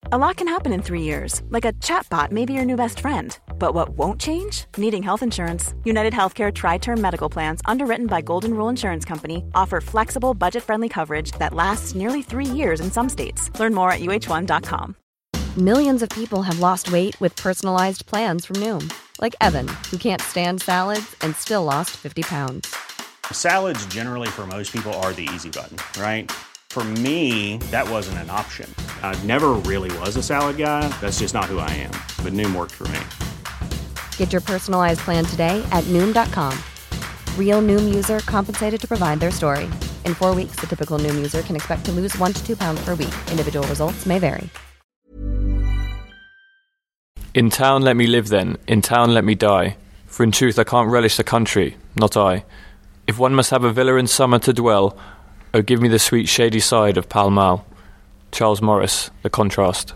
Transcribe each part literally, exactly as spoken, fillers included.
A lot can happen in three years, like a chatbot may be your new best friend. But what won't change? Needing health insurance. United Healthcare Tri-Term Medical Plans, underwritten by Golden Rule Insurance Company, offer flexible, budget-friendly coverage that lasts nearly three years in some states. Learn more at U H one dot com. Millions of people have lost weight with personalized plans from Noom. Like Evan, who can't stand salads and still lost fifty pounds. Salads generally for most people are the easy button, right? For me, that wasn't an option. I never really was a salad guy. That's just not who I am. But Noom worked for me. Get your personalized plan today at Noom dot com. Real Noom user compensated to provide their story. In four weeks, the typical Noom user can expect to lose one to two pounds per week. Individual results may vary. In town let me live then, in town let me die. For in truth I can't relish the country, not I. If one must have a villa in summer to dwell, oh give me the sweet shady side of Pall Mall. Charles Morris, The Contrast.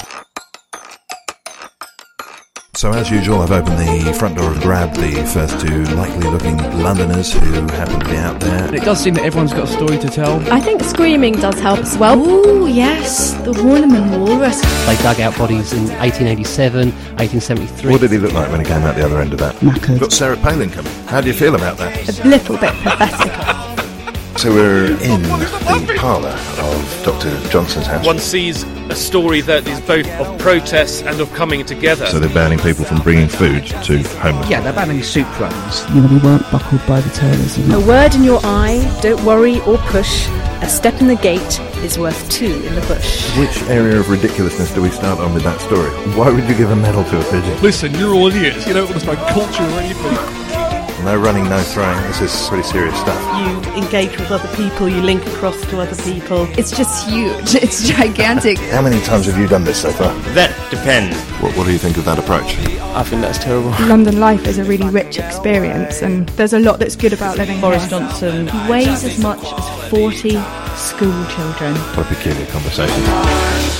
So as usual, I've opened the front door and grabbed the first two likely-looking Londoners who happen to be out there. It does seem that everyone's got a story to tell. I think screaming does help as well. Ooh, yes, the Horniman Walrus. They dug out bodies in eighteen eighty-seven, eighteen seventy-three. What did he look like when he came out the other end of that? Knackered. You've got Sarah Palin coming. How do you feel about that? A little bit pathetic. So we're in the parlour of Doctor Johnson's house. One sees a story that is both of protests and of coming together. So they're banning people from bringing food to homeless. Yeah, they're banning soup runs. You know, we weren't buckled by the tailors. A word in your eye, don't worry or push. A step in the gate is worth two in the bush. Which area of ridiculousness do we start on with that story? Why would you give a medal to a pigeon? Listen, you're all idiots. You don't understand culture or anything. No running, no throwing. This is pretty serious stuff. You engage with other people, you link across to other people. It's just huge. It's gigantic. How many times have you done this so far? That depends. What, what do you think of that approach? I think that's terrible. London life is a really rich experience, and there's a lot that's good about living Boris here. Johnson weighs as much as forty school children. What a peculiar conversation.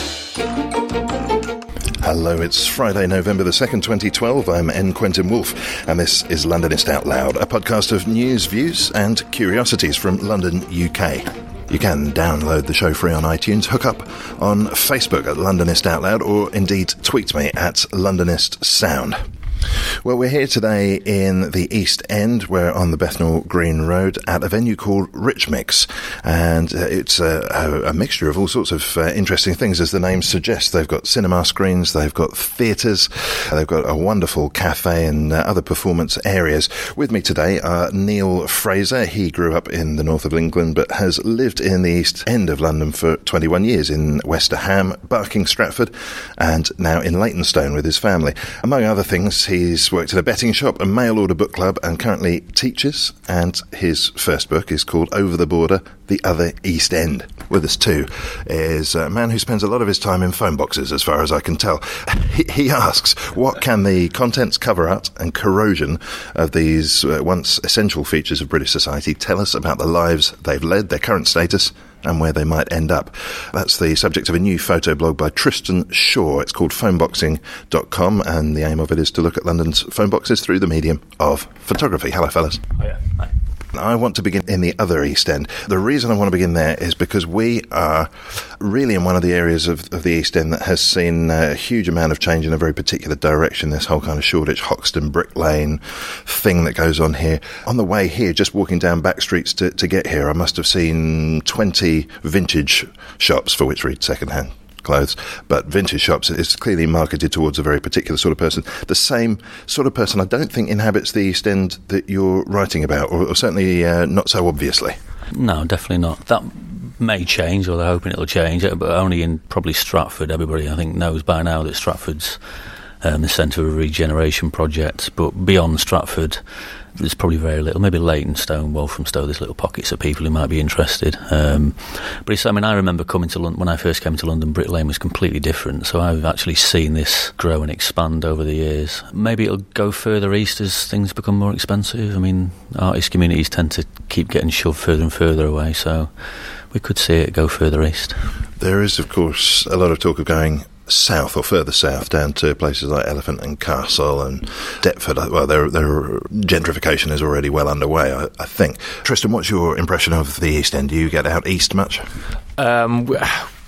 Hello, it's Friday, November the second, twenty twelve. I'm N. Quentin Woolf, and this is Londonist Out Loud, a podcast of news, views and curiosities from London, U K. You can download the show free on iTunes, hook up on Facebook at Londonist Out Loud, or indeed tweet me at Londonist Sound. Well, we're here today in the East End. We're on the Bethnal Green Road at a venue called Rich Mix, and uh, it's a, a, a mixture of all sorts of uh, interesting things, as the name suggests. They've got cinema screens, they've got theatres, they've got a wonderful cafe and uh, other performance areas. With me today are Neil Fraser. He grew up in the north of England but has lived in the East End of London for twenty-one years, in Wester Ham, Barking, Stratford, and now in Leytonstone with his family. Among other things, he's worked at a betting shop, a mail order book club, and currently teaches, and his first book is called Over the Border, The Other East End. With us too is a man who spends a lot of his time in phone boxes, as far as I can tell. He, he asks, what can the contents, cover art and corrosion of these uh, once essential features of British society tell us about the lives they've led, their current status, and where they might end up? That's the subject of a new photo blog by Tristan Shaw. It's called phoneboxing dot com, and the aim of it is to look at London's phone boxes through the medium of photography. Hello, fellas. Oh, yeah. Hi. I want to begin in the other East End. The reason I want to begin there is because we are really in one of the areas of, of the East End that has seen a huge amount of change in a very particular direction, this whole kind of Shoreditch, Hoxton, Brick Lane thing that goes on here. On the way here, just walking down back streets to, to get here, I must have seen twenty vintage shops for which read second-hand clothes, but vintage shops is clearly marketed towards a very particular sort of person. The same sort of person I don't think inhabits the East End that you're writing about, or, or certainly uh, not so obviously. No, definitely not. That may change, or they're hoping it'll change, but only in probably Stratford. Everybody, I think, knows by now that Stratford's um, the centre of a regeneration project, but beyond Stratford, there's probably very little. Maybe Leytonstone, Walthamstow, there's little pockets of people who might be interested. Um, but it's, I mean, I remember coming to London, when I first came to London, Brick Lane was completely different. So I've actually seen this grow and expand over the years. Maybe it'll go further east as things become more expensive. I mean, artist communities tend to keep getting shoved further and further away, so we could see it go further east. There is, of course, a lot of talk of going south or further south, down to places like Elephant and Castle and Deptford. Well, their, their gentrification is already well underway, I, I think. Tristan, what's your impression of the East End? Do you get out east much? Um,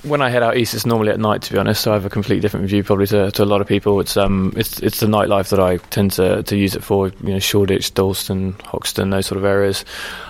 when I head out east, it's normally at night, to be honest. So I have a completely different view, probably to, to a lot of people. It's um, it's it's the nightlife that I tend to, to use it for. You know, Shoreditch, Dalston, Hoxton, those sort of areas.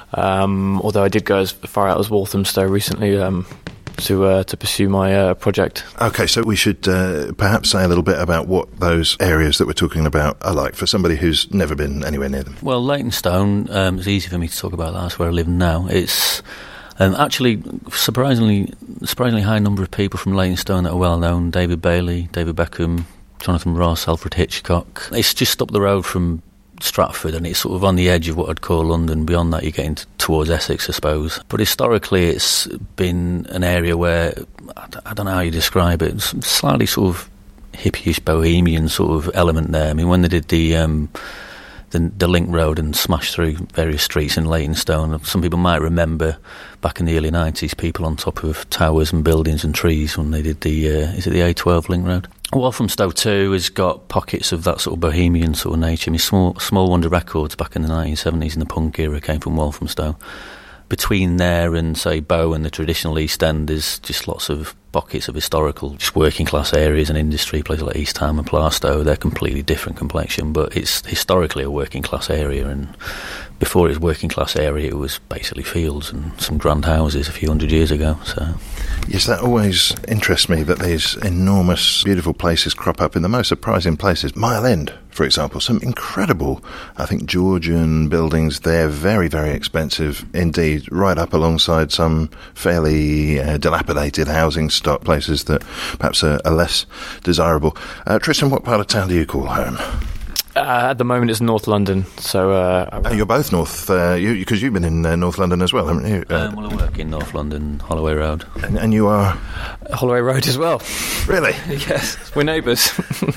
Um, although I did go as far out as Walthamstow recently. Um, to uh, to pursue my uh, project. Okay, so we should uh, perhaps say a little bit about what those areas that we're talking about are like for somebody who's never been anywhere near them. Well, Leytonstone, um, it's easy for me to talk about that. That's where I live now. It's um, actually surprisingly surprisingly high number of people from Leytonstone that are well known. David Bailey, David Beckham, Jonathan Ross, Alfred Hitchcock. It's just up the road from Stratford, and it's sort of on the edge of what I'd call London. Beyond that, you're getting t- towards Essex, I suppose. But historically, it's been an area where, I, d- I don't know how you describe it, it's slightly sort of hippie-ish, bohemian sort of element there. I mean, when they did the um, the, the link road and smashed through various streets in Leytonstone, some people might remember back in the early nineties, people on top of towers and buildings and trees when they did the, uh, is it the A twelve link road? Walthamstow too has got pockets of that sort of bohemian sort of nature. I mean, Small, Small Wonder Records back in the nineteen seventies in the punk era came from Walthamstow. Between there and, say, Bow and the traditional East End, there's just lots of pockets of historical, just working class areas and industry, places like East Ham and Plaistow. They're completely different complexion, but it's historically a working class area, and before it was working class area, it was basically fields and some grand houses a few hundred years ago. So, yes, that always interests me, that these enormous, beautiful places crop up in the most surprising places. Mile End, for example, some incredible, I think, Georgian buildings there, very, very expensive indeed, right up alongside some fairly uh, dilapidated housing stock, places that perhaps are, are less desirable. Uh, Tristan, what part of town do you call home? Uh, at the moment, it's North London. So uh, oh, you're both North, because uh, you, you've been in uh, North London as well, haven't you? Uh, um, well, I work in North London, Holloway Road. And, and you are? Holloway Road as well. Really? Yes, we're neighbours.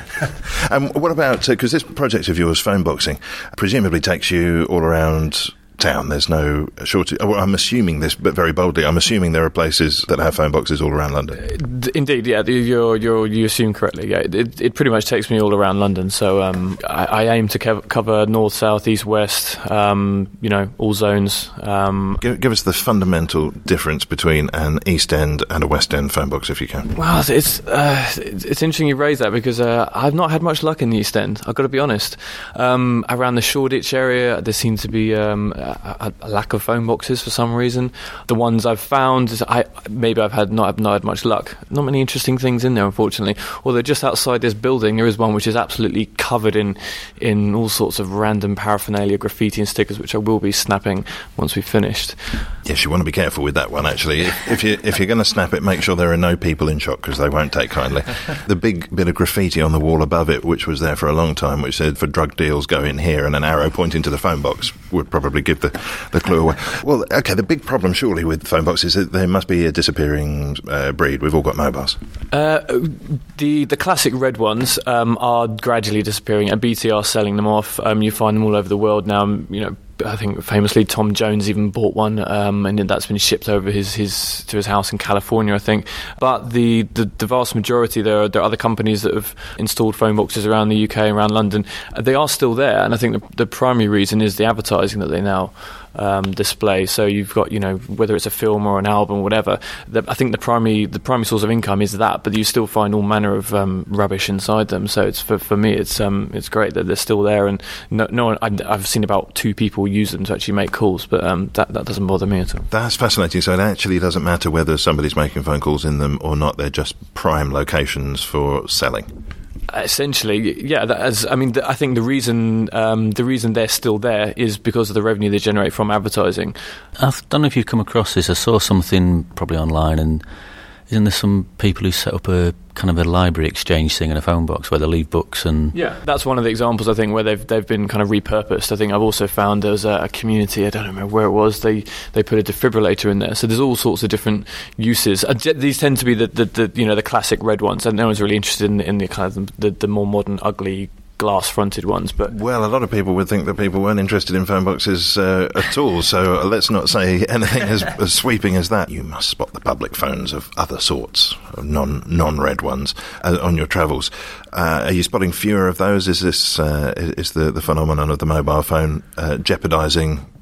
And um, what about, because uh, this project of yours, phone boxing, presumably takes you all around town. There's no shortage. Well, I'm assuming this, but very boldly, I'm assuming there are places that have phone boxes all around London. Indeed, yeah, you're, you're, you assume correctly. Yeah, it, it pretty much takes me all around London. So um, I, I aim to cover, cover north, south, east, west. Um, you know, all zones. Um, give, give us the fundamental difference between an East End and a West End phone box, if you can. Well, it's uh, it's, it's interesting you raise that, because uh, I've not had much luck in the East End. I've got to be honest. Um, around the Shoreditch area, there seems to be Um, A, a lack of phone boxes for some reason. The ones I've found, I maybe I've had not, I've not had much luck. Not many interesting things in there, unfortunately. Although just outside this building, there is one which is absolutely covered in in all sorts of random paraphernalia, graffiti and stickers, which I will be snapping once we've finished. Yes, you want to be careful with that one, actually. If, if, you, if you're going to snap it, make sure there are no people in shot, because they won't take kindly. The big bit of graffiti on the wall above it, which was there for a long time, which said, "For drug deals, go in here," and an arrow pointing to the phone box, would probably give the the clue away. Well, okay, the big problem surely with phone boxes is that there must be a disappearing uh, breed. We've all got mobiles. Uh, the the classic red ones um, are gradually disappearing, and B T are selling them off. Um, you find them all over the world now. You know, I think famously Tom Jones even bought one, um, and that's been shipped over his, his to his house in California, I think. But the, the, the vast majority, there are, there are other companies that have installed phone boxes around the U K, around London. They are still there, and I think the, the primary reason is the advertising that they now um, display. So you've got, you know, whether it's a film or an album or whatever, the, I think the primary the primary source of income is that, but you still find all manner of um, rubbish inside them. So it's for, for me, it's um, it's great that they're still there, and no, no one, I, I've seen about two people use them to actually make calls, but um, that, that doesn't bother me at all. That's fascinating. So it actually doesn't matter whether somebody's making phone calls in them or not, they're just prime locations for selling. Essentially, yeah. That, as I mean, the, I think the reason um, the reason they're still there is because of the revenue they generate from advertising. I don't know if you've come across this. I saw something probably online, and isn't there some people who set up a kind of a library exchange thing in a phone box where they leave books and... Yeah, that's one of the examples, I think, where they've they've been kind of repurposed. I think I've also found there was a, a community, I don't remember where it was, they they put a defibrillator in there. So there's all sorts of different uses. Uh, these tend to be the, the, the you know the classic red ones, and no one's really interested in, in the kind of the, the more modern, ugly, glass-fronted ones. But well, a lot of people would think that people weren't interested in phone boxes uh, at all, so let's not say anything as, as sweeping as that. You must spot the public phones of other sorts, non, non-red ones, uh, on your travels. Uh, are you spotting fewer of those? Is this uh, is the, the phenomenon of the mobile phone uh, jeopardising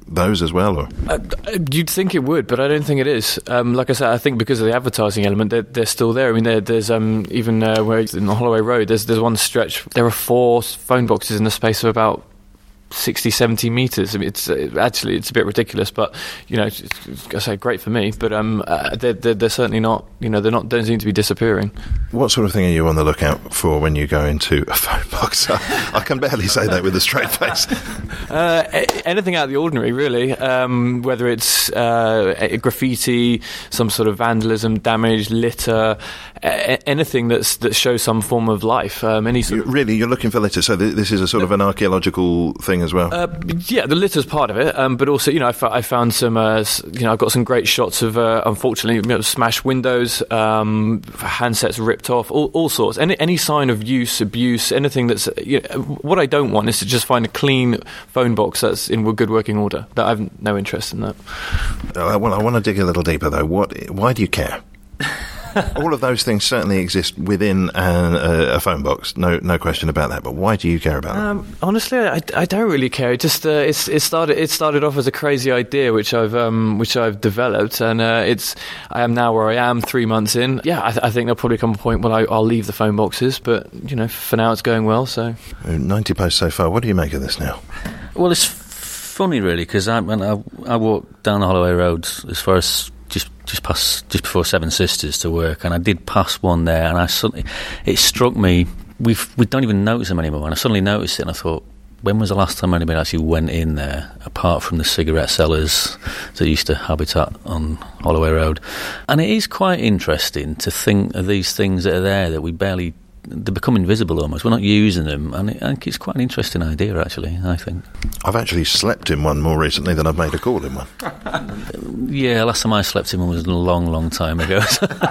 those as well? Or uh, you'd think it would, but I don't think it is. Um, like I said, I think because of the advertising element, they're, they're still there. I mean, there's um, even uh, where in the Holloway Road, there's there's one stretch. There are four phone boxes in the space of about sixty, seventy metres. I mean, it's uh, actually it's a bit ridiculous, but you know, it's, it's, I say great for me. But um, uh, they're, they're they're certainly not. You know, they're not. Don't seem to be disappearing. What sort of thing are you on the lookout for when you go into a phone box? I can barely say that with a straight face. uh, anything out of the ordinary, really. Um, whether it's uh, graffiti, some sort of vandalism, damage, litter, a- anything that's that shows some form of life. Um, any sort you, of really, you're looking for litter. So th- this is a sort of an archaeological thing as well. Uh, yeah, the litter's part of it, um, but also, you know, I, f- I found some. Uh, you know, I've got some great shots of, uh, unfortunately, you know, smashed windows, um, handsets ripped off, all, all sorts. Any any sign of use, abuse, anything that's. You know, what I don't want is to just find a clean phone box that's in good working order. That I have no interest in that. Uh, well, I want to dig a little deeper though. What? Why do you care? All of those things certainly exist within an, uh, a phone box, no, no question about that. But why do you care about them? Um, honestly, I, I don't really care. It just uh, it's it started it started off as a crazy idea, which I've um, which I've developed, and uh, it's I am now where I am, three months in. Yeah, I, th- I think there'll probably come a point when I, I'll leave the phone boxes, but you know, for now it's going well. So ninety posts so far. What do you make of this now? Well, it's f- funny really because I when I, I walked down the Holloway Road as far as. Just, just past, just before Seven Sisters to work, and I did pass one there, and I suddenly, it struck me. We we don't even notice them anymore, and I suddenly noticed it, and I thought, when was the last time anybody actually went in there, apart from the cigarette sellers that used to habitat on Holloway Road? And it is quite interesting to think of these things that are there that we barely. They become invisible almost. We're not using them, and it, I think it's quite an interesting idea, actually, I think. I've actually slept in one more recently than I've made a call in one. Yeah, last time I slept in one was a long, long time ago.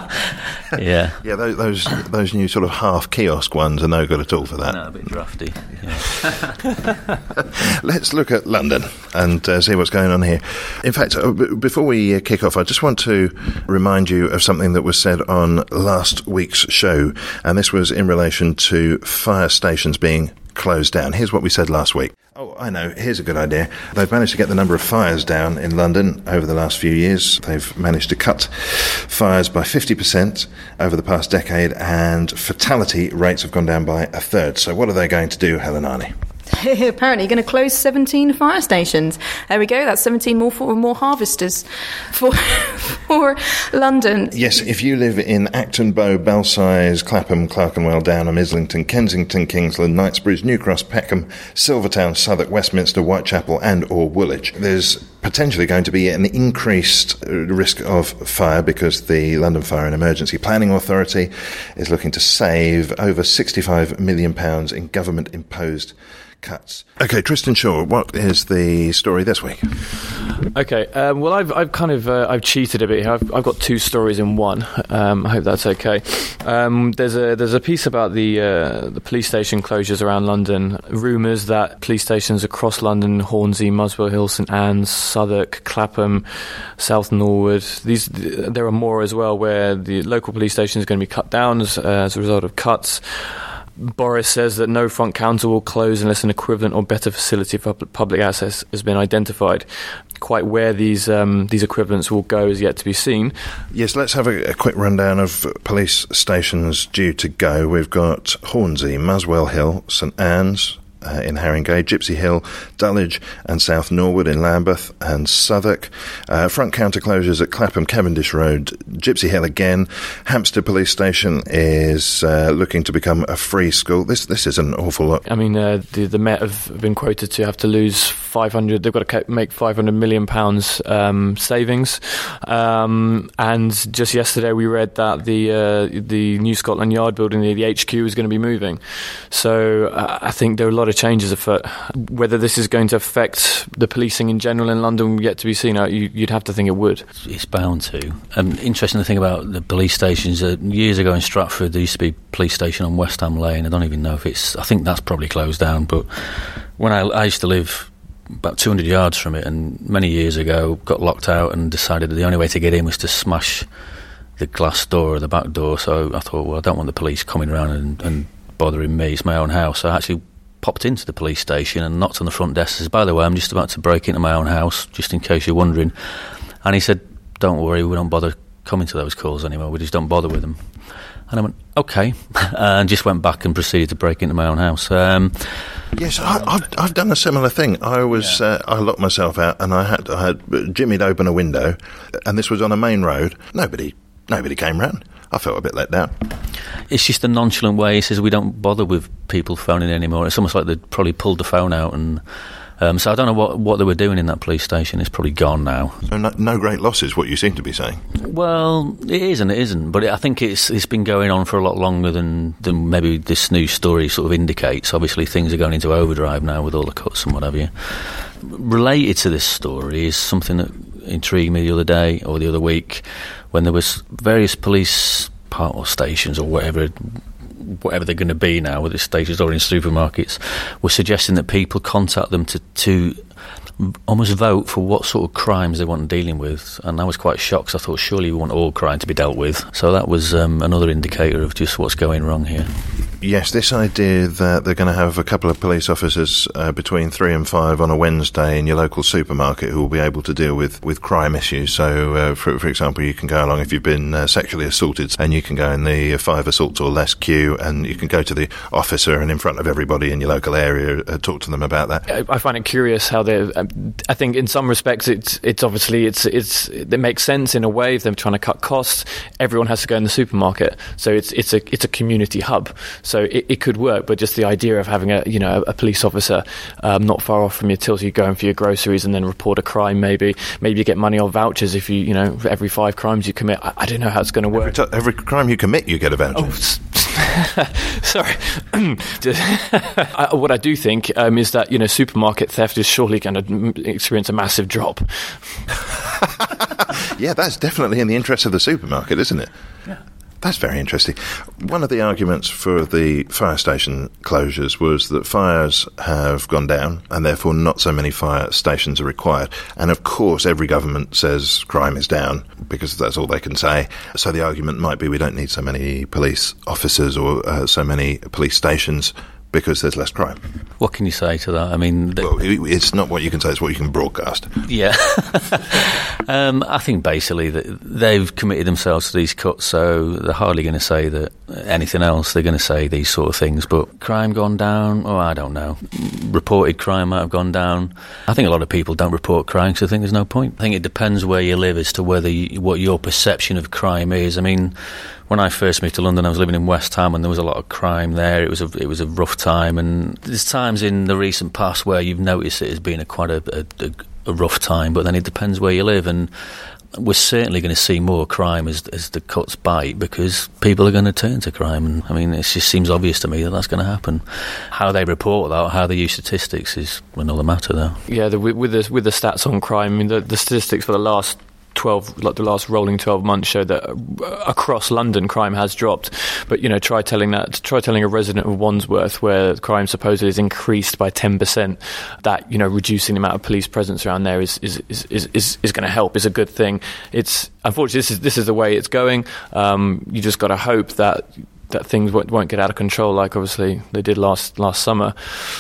yeah. Yeah, those, those those new sort of half kiosk ones are no good at all for that. No, a bit drafty. Yeah. Let's look at London and uh, see what's going on here. In fact, uh, b- before we uh, kick off, I just want to remind you of something that was said on last week's show, and this was in relation to fire stations being closed down. Here's what we said last week. Oh, I know, here's a good idea. They've managed to get the number of fires down in London over the last few years. They've managed to cut fires by fifty percent over the past decade, and fatality rates have gone down by a third. So what are they going to do, Helen Arney? Apparently going to close seventeen fire stations. There we go, that's seventeen more for, more harvesters for for London. Yes, if you live in Acton, Bow, Belsize, Clapham, Clerkenwell, Downham, Islington, Kensington, Kingsland, Knightsbridge, New Cross, Peckham, Silvertown, Southwark, Westminster, Whitechapel and or Woolwich, there's potentially going to be an increased risk of fire because the London Fire and Emergency Planning Authority is looking to save over sixty-five million pounds in government-imposed cuts. Okay, Tristan Shaw, what is the story this week? Okay, um, well, I've I've kind of uh, I've cheated a bit here. I've, I've got two stories in one. Um, I hope that's okay. Um, there's a there's a piece about the uh, the police station closures around London. Rumours that police stations across London, Hornsey, Muswell Hill, St Anne's, Southwark, Clapham, South Norwood. These there are more as well, where the local police station is going to be cut down as, uh, as a result of cuts. Boris says that no front counter will close unless an equivalent or better facility for public access has been identified. Quite where these um, these equivalents will go is yet to be seen. Yes, let's have a, a quick rundown of police stations due to go. We've got Hornsey, Muswell Hill, St Anne's, Uh, in Haringey, Gypsy Hill, Dulwich and South Norwood in Lambeth and Southwark. Uh, front counter closures at Clapham, Cavendish Road, Gypsy Hill again. Hampstead Police Station is uh, looking to become a free school. This this is an awful lot. I mean, uh, the, the Met have been quoted to have to lose five hundred, they've got to make five hundred million pounds um, savings. Um, and just yesterday we read that the uh, the New Scotland Yard building, the, the H Q, is going to be moving. So uh, I think there are a lot of changes afoot. Whether this is going to affect the policing in general in London yet to be seen. You, you'd have to think it would. It's bound to. Um, interesting to think about the police stations. Uh, years ago in Stratford there used to be a police station on West Ham Lane. I don't even know if it's, I think that's probably closed down, but when I, I used to live about two hundred yards from it, and many years ago got locked out and decided that the only way to get in was to smash the glass door or the back door. So I thought, well, I don't want the police coming around and, and bothering me. It's my own house. So I actually popped into the police station and knocked on the front desk and said, by the way, I'm just about to break into my own house, just in case you're wondering. And he said, don't worry, we don't bother coming to those calls anymore, we just don't bother with them. And I went, OK, and just went back and proceeded to break into my own house. Um, yes, I, I've, I've done a similar thing. I was, yeah. uh, I locked myself out, and I had, I had Jimmy'd open a window, and this was on a main road. Nobody, nobody came round. I felt a bit let down. It's just a nonchalant way. He says we don't bother with people phoning anymore. It's almost like they'd probably pulled the phone out and. Um, so I don't know what, what they were doing in that police station. It's probably gone now. So no, no great losses, what you seem to be saying. Well, it is and it isn't. But it, I think it's it's been going on for a lot longer than, than maybe this news story sort of indicates. Obviously, things are going into overdrive now with all the cuts and what have you. Related to this story is something that intrigued me the other day or the other week when there was various police part or stations or whatever... whatever they're going to be now, whether it's stations or in supermarkets, were suggesting that people contact them to, to almost vote for what sort of crimes they want dealing with. And I was quite shocked because I thought surely we want all crime to be dealt with. So that was um, another indicator of just what's going wrong here. Yes, this idea that they're going to have a couple of police officers uh, between three and five on a Wednesday in your local supermarket who will be able to deal with, with crime issues. So, uh, for, for example, you can go along if you've been uh, sexually assaulted and you can go in the five assaults or less queue and you can go to the officer and in front of everybody in your local area uh, talk to them about that. I, I find it curious how they. Um, I think in some respects it's it's obviously it's it's it makes sense in a way if they're trying to cut costs. Everyone has to go in the supermarket, so it's it's a it's a community hub. So it, it could work, but just the idea of having a you know a police officer um, not far off from your till, so you go in for your groceries and then report a crime. Maybe maybe you get money on vouchers if you you know for every five crimes you commit. I, I don't know how it's going to work. Every, t- every crime you commit, you get a voucher. Oh, sorry. I, what I do think um, is that you know supermarket theft is surely going to experience a massive drop. Yeah, that's definitely in the interest of the supermarket, isn't it? Yeah. That's very interesting. One of the arguments for the fire station closures was that fires have gone down and therefore not so many fire stations are required. And of course every government says crime is down because that's all they can say. So the argument might be we don't need so many police officers or uh, so many police stations because there's less crime. What can you say to that? I mean... Well, it's not what you can say, it's what you can broadcast. Yeah. um, I think basically that they've committed themselves to these cuts, so they're hardly going to say that anything else. They're going to say these sort of things. But crime gone down? Oh, I don't know. Reported crime might have gone down. I think a lot of people don't report crime because they think there's no point. I think it depends where you live as to whether you, what your perception of crime is. I mean... When I first moved to London, I was living in West Ham, and there was a lot of crime there. It was a it was a rough time, and there's times in the recent past where you've noticed it as being a quite a, a, a rough time. But then it depends where you live, and we're certainly going to see more crime as as the cuts bite because people are going to turn to crime. And I mean, it just seems obvious to me that that's going to happen. How they report that, how they use statistics, is another matter, though. Yeah, the, with the with the stats on crime, I mean, the, the statistics for the last. twelve, like the last rolling twelve months show that across London crime has dropped. But you know, try telling that, try telling a resident of Wandsworth where crime supposedly is increased by ten percent, that you know reducing the amount of police presence around there is is is is, is, is going to help. Is a good thing. It's unfortunately this is this is the way it's going. Um, you just got to hope that. that things won't, won't get out of control like obviously they did last last summer.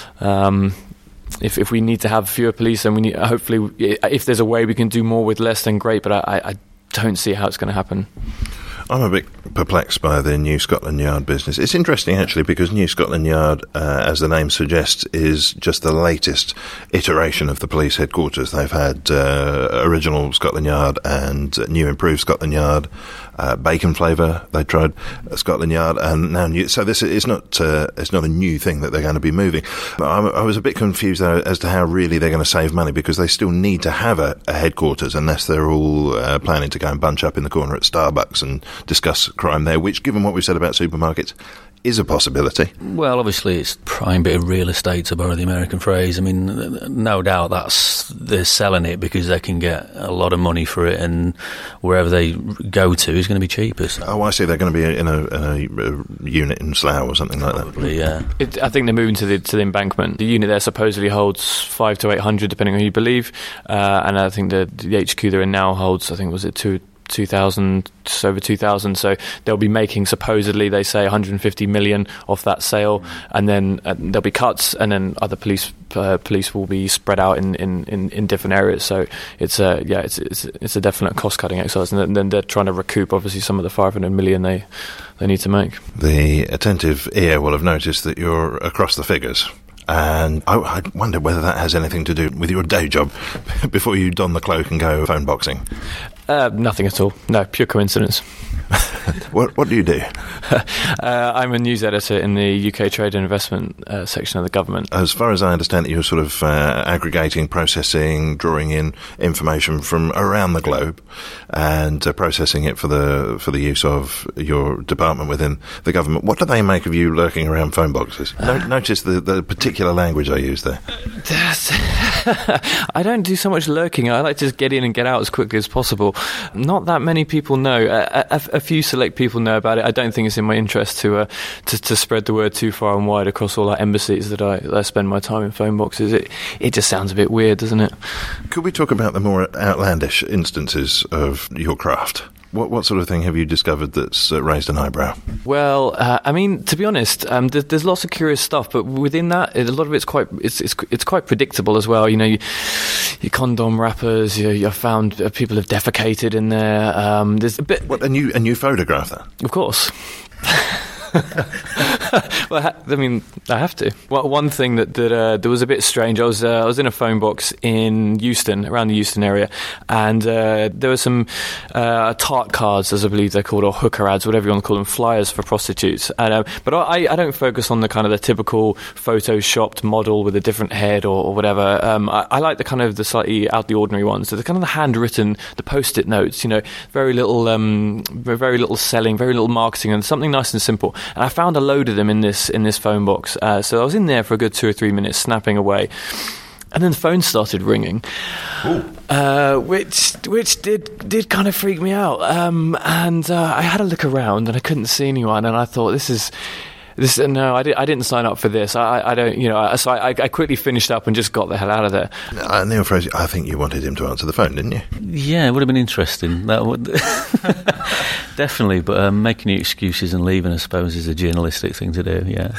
Um, If if we need to have fewer police, then we need, hopefully, if there's a way we can do more with less, then great. But I, I don't see how it's going to happen. I'm a bit perplexed by the New Scotland Yard business. It's interesting, actually, because New Scotland Yard, uh, as the name suggests, is just the latest iteration of the police headquarters. They've had uh, original Scotland Yard and new improved Scotland Yard, uh, bacon flavour. They tried Scotland Yard, and now new. So this is not uh, it's not a new thing that they're going to be moving. I, I was a bit confused though, as to how really they're going to save money, because they still need to have a, a headquarters unless they're all uh, planning to go and bunch up in the corner at Starbucks and discuss crime there, which, given what we've said about supermarkets, is a possibility. Well, obviously it's prime bit of real estate, to borrow the American phrase. I mean, no doubt that's they're selling it because they can get a lot of money for it, and wherever they go to is going to be cheapest. Oh, I see. They're going to be in a, in a, a unit in Slough or something like Probably, that. Yeah. It, I think they're moving to the to the embankment. The unit there supposedly holds five to eight hundred, depending on who you believe, uh, and I think the the H Q they're in now holds, I think was it two. two thousand, just over two thousand. So they'll be making, supposedly, they say one hundred fifty million off that sale, and then uh, there'll be cuts, and then other police uh, police will be spread out in, in, in, in different areas. So it's a yeah, it's it's, it's a definite cost cutting exercise, and then they're trying to recoup obviously some of the five hundred million they they need to make. The attentive ear will have noticed that you're across the figures. And I, I wonder whether that has anything to do with your day job before you don the cloak and go phone boxing. Uh, nothing at all. No, pure coincidence. what What do you do? uh, I'm a news editor in the U K Trade and Investment uh, section of the government. As far as I understand it, you're sort of uh, aggregating, processing, drawing in information from around the globe, and uh, processing it for the for the use of your department within the government. What do they make of you lurking around phone boxes? No, notice the, the particular language I use there. I don't do so much lurking. I like to just get in and get out as quickly as possible. Not that many people know. A, a, a few select people know about it. I don't think it's in my interest to, uh, to to spread the word too far and wide across all our embassies that I, that I spend my time in phone boxes. It it just sounds a bit weird, doesn't it? Could we talk about the more outlandish instances of your craft? What what sort of thing have you discovered that's uh, raised an eyebrow? Well, uh, I mean, to be honest, um, there's, there's lots of curious stuff, but within that, a lot of it's quite it's it's, it's quite predictable as well. You know, you, your condom wrappers, you, you found uh, people have defecated in there. Um, there's a bit. What, and you and you photograph that? Of course. Well, I mean, I have to. Well, one thing that that, uh, that was a bit strange. I was uh, I was in a phone box in Euston, around the Euston area, and uh, there were some uh, tart cards, as I believe they're called, or hooker ads, whatever you want to call them, flyers for prostitutes. And, um, but I, I don't focus on the kind of the typical photoshopped model with a different head or, or whatever. Um, I, I like the kind of the slightly out the ordinary ones. So the kind of the handwritten, the post-it notes. You know, very little, um, very little selling, very little marketing, and something nice and simple. And I found a load of them in this in this phone box. Uh, so I was in there for a good two or three minutes, snapping away, and then the phone started ringing, uh, which which did did kind of freak me out. Um, and uh, I had a look around, and I couldn't see anyone. And I thought, this is. This, no, I, did, I didn't sign up for this. I, I don't, you know. So I, I quickly finished up and just got the hell out of there. Uh, Neil Fraser, I think you wanted him to answer the phone, didn't you? Yeah, it would have been interesting. That would definitely. But um, making your excuses and leaving, I suppose, is a journalistic thing to do. Yeah,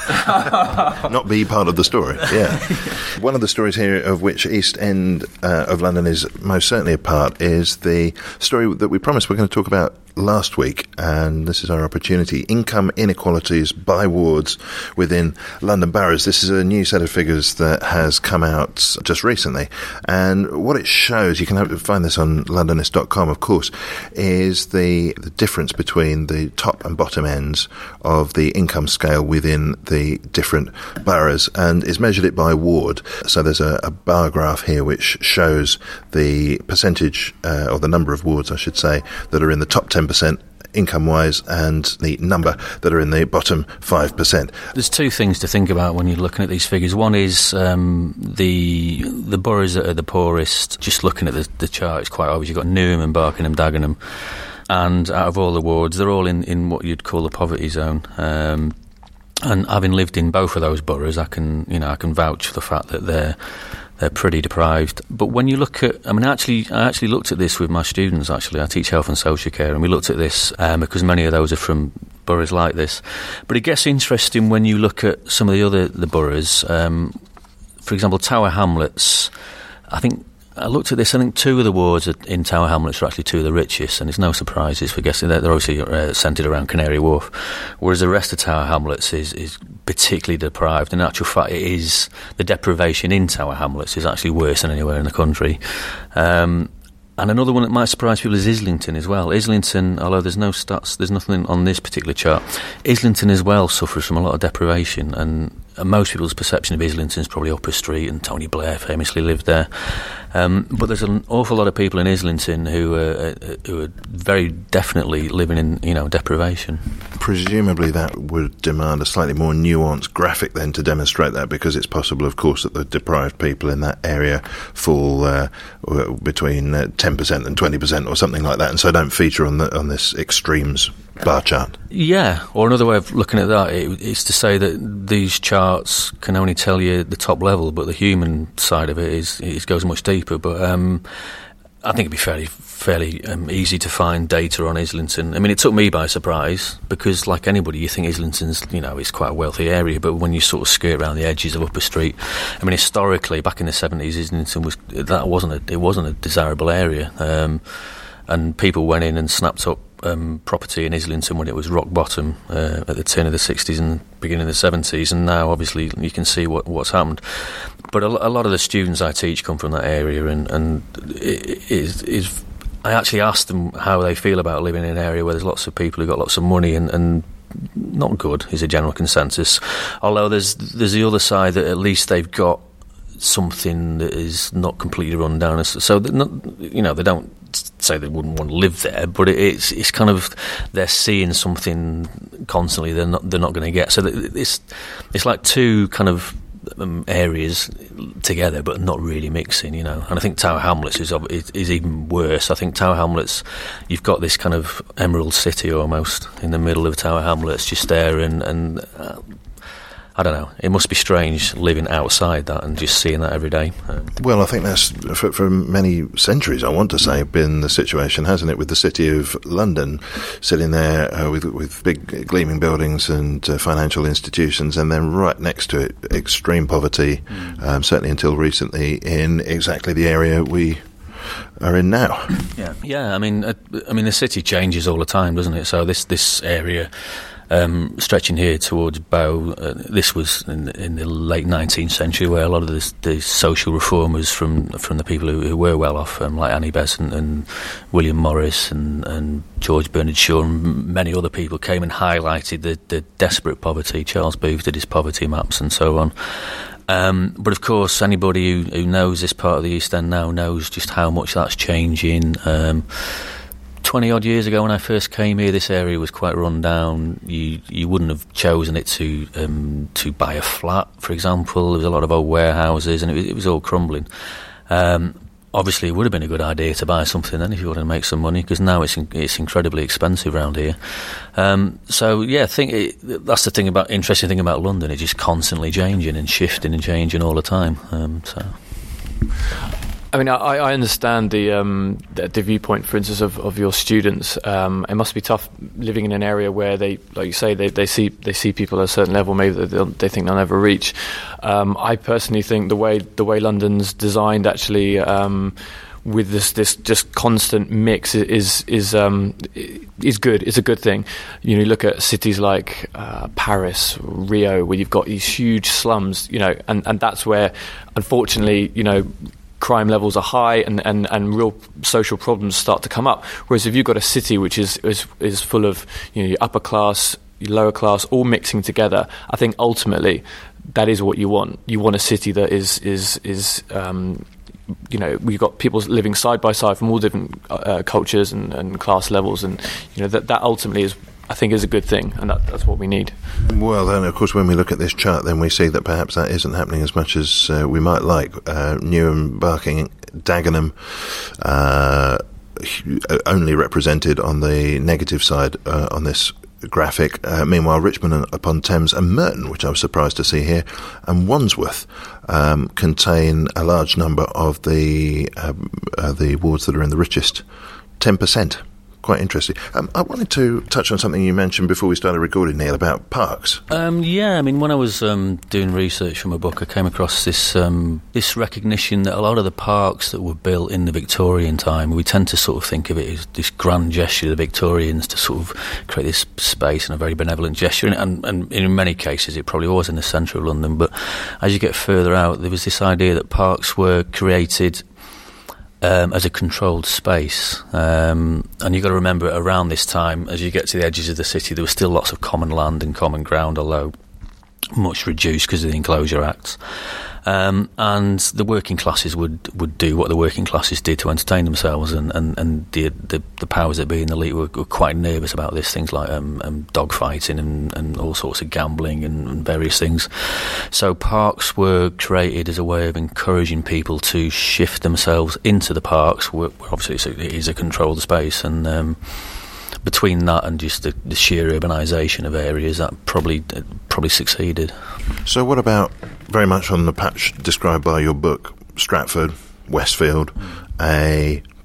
not be part of the story. Yeah, one of the stories here, of which East End uh, of London is most certainly a part, is the story that we promised we're going to talk about last week, and this is our opportunity: income inequalities by wards within London boroughs. This is a new set of figures that has come out just recently, and what it shows, you can find this on londonist dot com, of course, is the, the difference between the top and bottom ends of the income scale within the different boroughs, and is measured it by ward. So there's a, a bar graph here which shows the percentage, uh, or the number of wards, I should say, that are in the top ten percent income-wise, and the number that are in the bottom five percent. There's two things to think about when you're looking at these figures. One is um, the the boroughs that are the poorest. Just looking at the, the chart, it's quite obvious. You've got Newham and Barkingham, Dagenham, and out of all the wards, they're all in, in what you'd call the poverty zone. Um, and having lived in both of those boroughs, I can you know I can vouch for the fact that they're They're pretty deprived. But when you look at, I mean, actually, I actually looked at this with my students, actually. I teach health and social care, and we looked at this um, because many of those are from boroughs like this. But it gets interesting when you look at some of the other the boroughs. Um, for example, Tower Hamlets, I think, I looked at this, I think two of the wards in Tower Hamlets are actually two of the richest, and it's no surprises for guessing that they're obviously uh, centred around Canary Wharf, whereas the rest of Tower Hamlets is, is particularly deprived. In actual fact, it is, the deprivation in Tower Hamlets is actually worse than anywhere in the country. Um, and another one that might surprise people is Islington as well. Islington, although there's no stats, there's nothing on this particular chart, Islington as well suffers from a lot of deprivation, and And most people's perception of Islington is probably Upper Street, and Tony Blair famously lived there. Um, but there's an awful lot of people in Islington who are, uh, who are very definitely living in, you know, deprivation. Presumably that would demand a slightly more nuanced graphic then to demonstrate that, because it's possible, of course, that the deprived people in that area fall uh, between uh, ten percent and twenty percent or something like that, and so don't feature on the on this extremes bar chart. Yeah, or another way of looking at that is to say that these charts can only tell you the top level, but the human side of it is it goes much deeper. But um, I think it'd be fairly fairly um, easy to find data on Islington. I mean, it took me by surprise because, like anybody, you think Islington's, you know, it's quite a wealthy area, but when you sort of skirt around the edges of Upper Street, I mean, historically, back in the seventies, Islington was that wasn't a, it wasn't a desirable area, um, and people went in and snapped up um, property in Islington when it was rock bottom uh, at the turn of the sixties and beginning of the seventies, and now obviously you can see what what's happened. But a, a lot of the students I teach come from that area, and and it is is. I actually asked them how they feel about living in an area where there's lots of people who've got lots of money, and, and not good is a general consensus. Although there's there's the other side that at least they've got something that is not completely run down. So that not, you know, they don't say they wouldn't want to live there, but it, it's it's kind of they're seeing something constantly they're not they're not going to get. So it's it's like two kind of Um, areas together, but not really mixing, you know. And I think Tower Hamlets is, is is even worse. I think Tower Hamlets, you've got this kind of Emerald City almost in the middle of Tower Hamlets, just there, and and uh, I don't know. It must be strange living outside that and just seeing that every day. Um, well, I think that's for, for many centuries, I want to say, been the situation, hasn't it, with the City of London sitting there uh, with with big gleaming buildings and uh, financial institutions, and then right next to it, extreme poverty, mm. um, certainly until recently, in exactly the area we are in now. Yeah, yeah. I mean, uh, I mean, the city changes all the time, doesn't it? So this this area. Um, stretching here towards Bow, uh, this was in, in the late nineteenth century, where a lot of the, the social reformers from from the people who, who were well off, um, like Annie Besant and William Morris and, and George Bernard Shaw and many other people, came and highlighted the, the desperate poverty. Charles Booth did his poverty maps and so on. Um, but of course, anybody who, who knows this part of the East End now knows just how much that's changing. Um, Twenty odd years ago, when I first came here, this area was quite run down. You you wouldn't have chosen it to um, to buy a flat, for example. There was a lot of old warehouses, and it was, it was all crumbling. Um, obviously, it would have been a good idea to buy something then if you wanted to make some money, because now it's in, it's incredibly expensive around here. Um, so yeah, I think it, that's the thing about interesting thing about London. It's just constantly changing and shifting and changing all the time. Um, so. I mean, I, I understand the, um, the the viewpoint, for instance, of, of your students. Um, it must be tough living in an area where they, like you say, they, they see they see people at a certain level, maybe that they'll, they think they'll never reach. Um, I personally think the way the way London's designed, actually, um, with this this just constant mix, is is um, is good. It's a good thing. You know, you look at cities like uh, Paris, Rio, where you've got these huge slums. You know, and, and that's where, unfortunately, you know, crime levels are high and, and, and real social problems start to come up. Whereas if you've got a city which is is, is full of, you know, your upper class, your lower class, all mixing together, I think ultimately that is what you want. You want a city that is is is um, you know, we've got people living side by side from all different uh, cultures and, and class levels, and you know that that ultimately is, I think, is a good thing, and that, that's what we need. Well, then, of course, when we look at this chart, then we see that perhaps that isn't happening as much as uh, we might like. Uh, Newham, Barking, Dagenham, uh, only represented on the negative side uh, on this graphic. Uh, meanwhile, Richmond upon Thames and Merton, which I was surprised to see here, and Wandsworth um, contain a large number of the uh, uh, the wards that are in the richest ten percent. Quite interesting. Um, I wanted to touch on something you mentioned before we started recording, Neil, about parks. Um, yeah, I mean, when I was um, doing research for my book, I came across this um, this recognition that a lot of the parks that were built in the Victorian time, we tend to sort of think of it as this grand gesture of the Victorians to sort of create this space and a very benevolent gesture, and, and, and in many cases it probably was in the centre of London, but as you get further out, there was this idea that parks were created Um, as a controlled space, um, and you've got to remember, around this time, as you get to the edges of the city, there was still lots of common land and common ground, although much reduced because of the Enclosure Acts. Um, and the working classes would, would do what the working classes did to entertain themselves, and, and, and the, the the powers that be in the elite were, were quite nervous about this, things like um, um, dog fighting and, and all sorts of gambling and, and various things. So parks were created as a way of encouraging people to shift themselves into the parks, where, where obviously it's a, it is a controlled space, and um, between that and just the, the sheer urbanisation of areas, that probably uh, probably succeeded. So what about, very much on the patch described by your book, Stratford, Westfield, a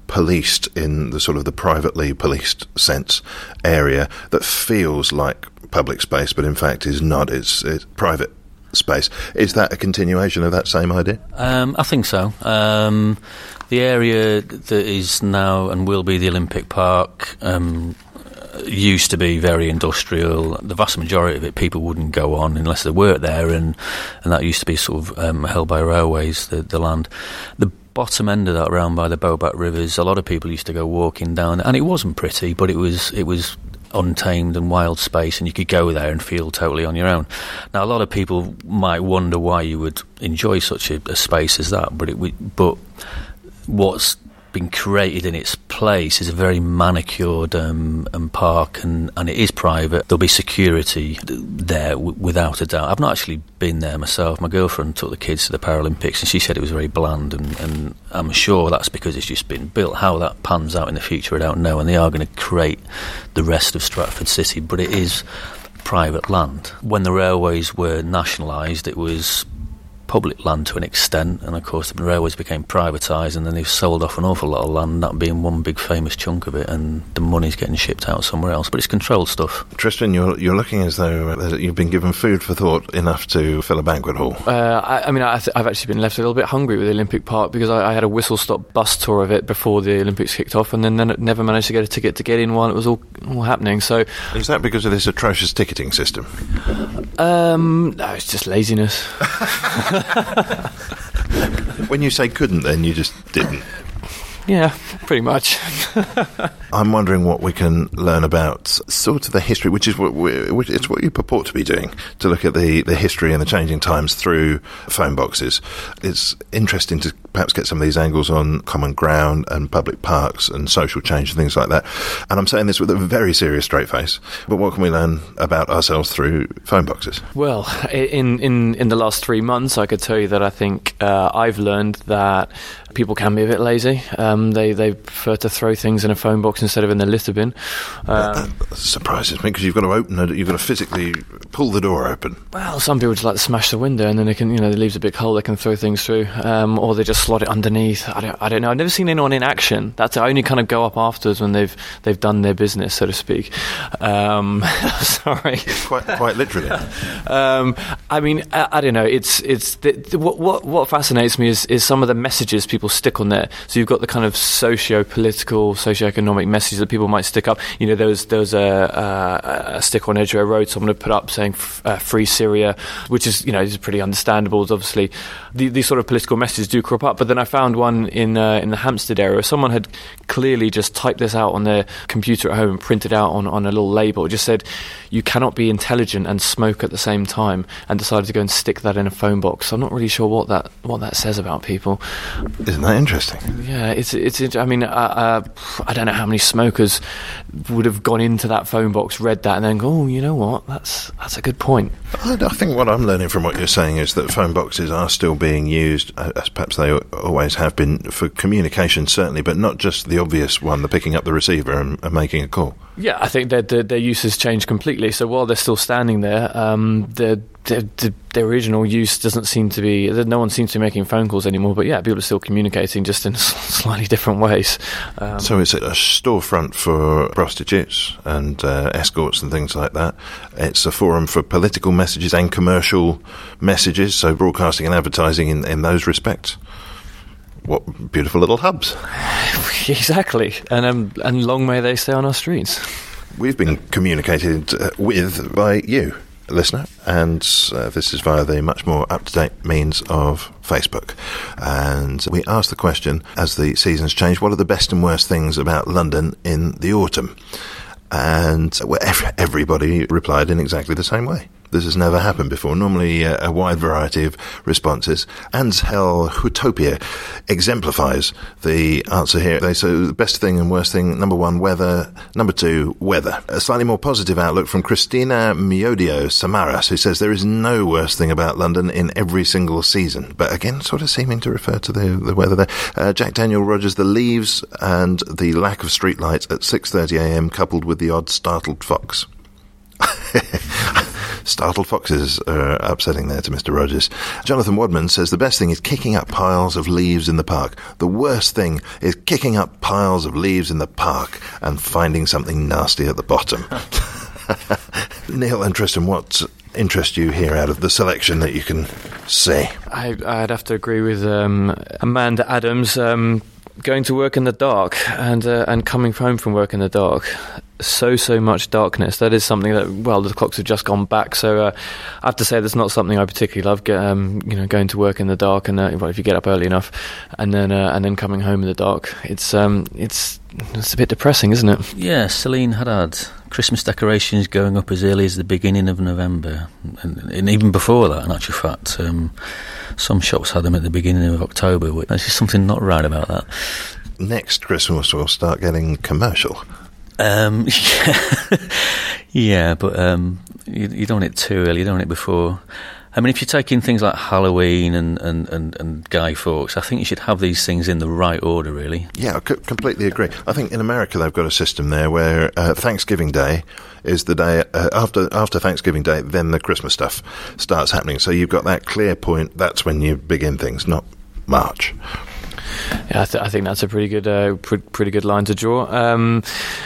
policed in the sort of the privately policed sense area that feels like public space, but in fact is not. It's, it's private space. Is that a continuation of that same idea? Um, I think so. Um, the area that is now and will be the Olympic Park um, used to be very industrial. The vast majority of it, people wouldn't go on unless they worked there, and, and that used to be sort of um, held by railways, the, the land. The bottom end of that, round by the Bobat Rivers, a lot of people used to go walking down, and it wasn't pretty, but it was it was untamed and wild space, and you could go there and feel totally on your own. Now, a lot of people might wonder why you would enjoy such a, a space as that, but it but what's been created in its place is a very manicured um, um, park, and, and it is private. There'll be security there w- without a doubt. I've not actually been there myself. My girlfriend took the kids to the Paralympics and she said it was very bland, and, and I'm sure that's because it's just been built. How that pans out in the future I don't know, and they are going to create the rest of Stratford City, but it is private land. When the railways were nationalised, it was public land to an extent, and of course the railways became privatised, and then they've sold off an awful lot of land, that being one big famous chunk of it, and the money's getting shipped out somewhere else, but it's controlled stuff. Tristan, you're, you're looking as though you've been given food for thought enough to fill a banquet hall. Uh, I, I mean, I th- I've actually been left a little bit hungry with the Olympic Park, because I, I had a whistle-stop bus tour of it before the Olympics kicked off, and then, then never managed to get a ticket to get in while it was all, all happening. So, is that because of this atrocious ticketing system? Um, no, it's just laziness. When you say couldn't, then you just didn't. Yeah, pretty much. I'm wondering what we can learn about sort of the history, which is what we, which it's what you purport to be doing, to look at the, the history and the changing times through phone boxes. It's interesting to perhaps get some of these angles on common ground and public parks and social change and things like that. And I'm saying this with a very serious straight face, but what can we learn about ourselves through phone boxes? Well, in, in, in the last three months, I could tell you that I think uh, I've learned that people can be a bit lazy. Um, they, they prefer to throw things in a phone box instead of in the litter bin. Um, that, that surprises me, because you've got to open it, you've got to physically pull the door open. Well, some people just like to smash the window, and then they can, you know, it leaves a big hole they can throw things through, um, or they just slot it underneath. I don't, I don't know. I've never seen anyone in action. That's I only kind of go up afterwards when they've they've done their business, so to speak. Um, sorry, quite quite literally. um, I mean, I, I don't know. It's it's the, the, what what what fascinates me is is some of the messages people stick on there. So you've got the kind of socio-political, socio-economic messages that people might stick up. You know, there was there was a, a, a stick on Edgware Road someone had put up saying f- uh, "Free Syria," which is, you know, is pretty understandable. It's obviously the, these sort of political messages do crop up. But then I found one in uh, in the Hampstead area. Someone had clearly just typed this out on their computer at home and printed out on, on a little label. It just said, "You cannot be intelligent and smoke at the same time," and decided to go and stick that in a phone box. So I'm not really sure what that what that says about people. Isn't that interesting? Yeah, it's it's. I mean, uh, uh, I don't know how many smokers would have gone into that phone box, read that, and then go, "Oh, you know what? That's that's a good point." I, I think what I'm learning from what you're saying is that phone boxes are still being used, as perhaps they always have been, for communication, certainly, but not just the obvious one, the picking up the receiver and, and making a call. Yeah, I think that their, their use has changed completely. So while they're still standing there, um, the, the, the, the original use doesn't seem to be. No one seems to be making phone calls anymore. But yeah, people are still communicating, just in slightly different ways. Um, so it's a storefront for prostitutes and uh, escorts and things like that. It's a forum for political messages and commercial messages. So broadcasting and advertising in, in those respects. What beautiful little hubs. Exactly. And um, and long may they stay on our streets. We've been communicated uh, with by you, listener, and uh, this is via the much more up-to-date means of Facebook. And we asked the question, as the seasons change, what are the best and worst things about London in the autumn? And well, everybody replied in exactly the same way. This has never happened before. Normally uh, a wide variety of responses. Ansel Utopia exemplifies the answer here. They say the best thing and worst thing, number one, weather. Number two, weather. A slightly more positive outlook from Christina Miodio Samaras, who says there is no worst thing about London in every single season. But again, sort of seeming to refer to the, the weather there. Uh, Jack Daniel Rogers, the leaves and the lack of streetlights at six thirty a.m. coupled with the odd startled fox. Startled foxes are upsetting there to Mister Rogers. Jonathan Wadman says the best thing is kicking up piles of leaves in the park. The worst thing is kicking up piles of leaves in the park and finding something nasty at the bottom. Neil and Tristan, what interests you here out of the selection that you can see? I, I'd have to agree with um, Amanda Adams. Um, going to work in the dark and uh, and coming home from work in the dark. So, so much darkness. That is something that, well, the clocks have just gone back, so uh, I have to say that's not something I particularly love, get, um, you know, going to work in the dark, and uh, well, if you get up early enough, and then uh, and then coming home in the dark. It's um, it's it's a bit depressing, isn't it? Yeah, Celine Haddad. Christmas decorations going up as early as the beginning of November, and, and even before that, in actual fact. Um, some shops had them at the beginning of October. There's just something not right about that. Next Christmas we'll start getting commercial. Um, yeah, yeah, but um, you, you don't want it too early. You don't want it before. I mean, if you're taking things like Halloween and, and, and, and Guy Fawkes, I think you should have these things in the right order, really. Yeah, I c- completely agree. I think in America they've got a system there where uh, Thanksgiving Day is the day uh, after after Thanksgiving Day, then the Christmas stuff starts happening. So you've got that clear point. That's when you begin things, not March. Yeah, I, th- I think that's a pretty good, uh, pr- pretty good line to draw. Um,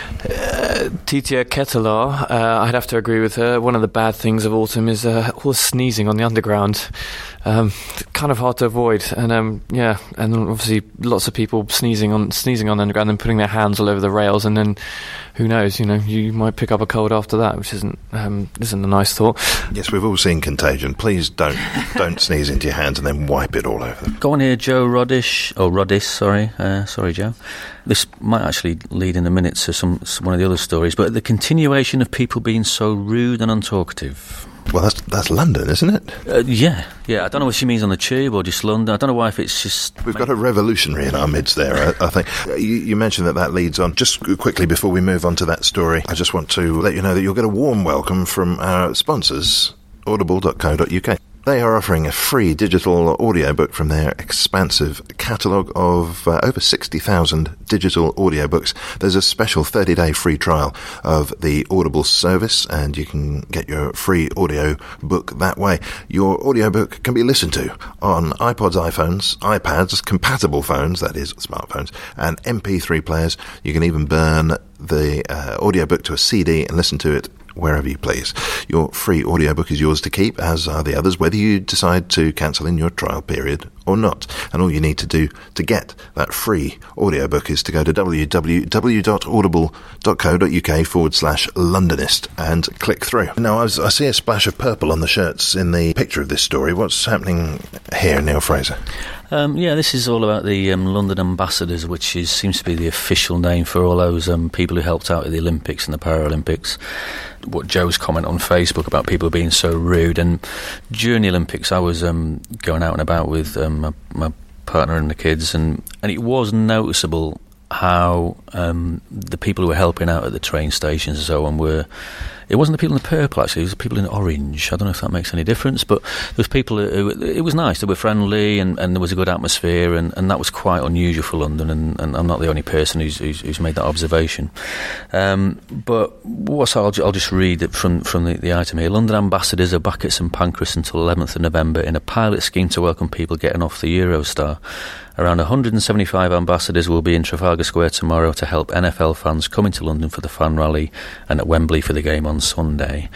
uh, Titia Ketelar, uh, I'd have to agree with her. One of the bad things of autumn is uh, all the sneezing on the underground. Um, kind of hard to avoid, and um, yeah, and obviously lots of people sneezing on sneezing on the underground and putting their hands all over the rails, and then who knows? You know, you might pick up a cold after that, which isn't um, isn't a nice thought. Yes, we've all seen Contagion. Please don't don't sneeze into your hands and then wipe it all over them. Go on here, Joe Rodish, or Rodis, sorry, uh, sorry, Joe. This might actually lead in a minute to some, some one of the other stories, but the continuation of people being so rude and untalkative. Well, that's that's London, isn't it? Uh, yeah, yeah. I don't know what she means on the tube or just London. I don't know why if it's just... We've got a revolutionary in our midst there, I, I think. You, you mentioned that that leads on. Just quickly before we move on to that story, I just want to let you know that you'll get a warm welcome from our sponsors, audible dot co dot uk. They are offering a free digital audiobook from their expansive catalogue of uh, over sixty thousand digital audiobooks. There's a special thirty-day free trial of the Audible service, and you can get your free audio book that way. Your audiobook can be listened to on iPods, iPhones, iPads, compatible phones, that is, smartphones, and M P three players. You can even burn the uh, audiobook to a C D and listen to it wherever you please. Your free audiobook is yours to keep, as are the others, whether you decide to cancel in your trial period or not. And all you need to do to get that free audiobook is to go to w w w dot audible dot co dot uk forward slash Londonist and click through. Now, I, was, I see a splash of purple on the shirts in the picture of this story. What's happening here, Neil Fraser? Um, yeah, this is all about the um, London Ambassadors, which is, seems to be the official name for all those um, people who helped out at the Olympics and the Paralympics. What Joe's comment on Facebook about people being so rude. And during the Olympics, I was um, going out and about with um, my, my partner and the kids, and, and it was noticeable how um, the people who were helping out at the train stations and so on were... It wasn't the people in the purple, actually. It was the people in orange. I don't know if that makes any difference, but there was people who... It was nice. They were friendly, and, and there was a good atmosphere, and, and that was quite unusual for London, and, and I'm not the only person who's, who's, who's made that observation. Um, but what's I'll, I'll just read it from, from the, the item here. London Ambassadors are back at St Pancras until eleventh of November in a pilot scheme to welcome people getting off the Eurostar. Around one hundred seventy-five ambassadors will be in Trafalgar Square tomorrow to help N F L fans coming to London for the fan rally and at Wembley for the game on Sunday.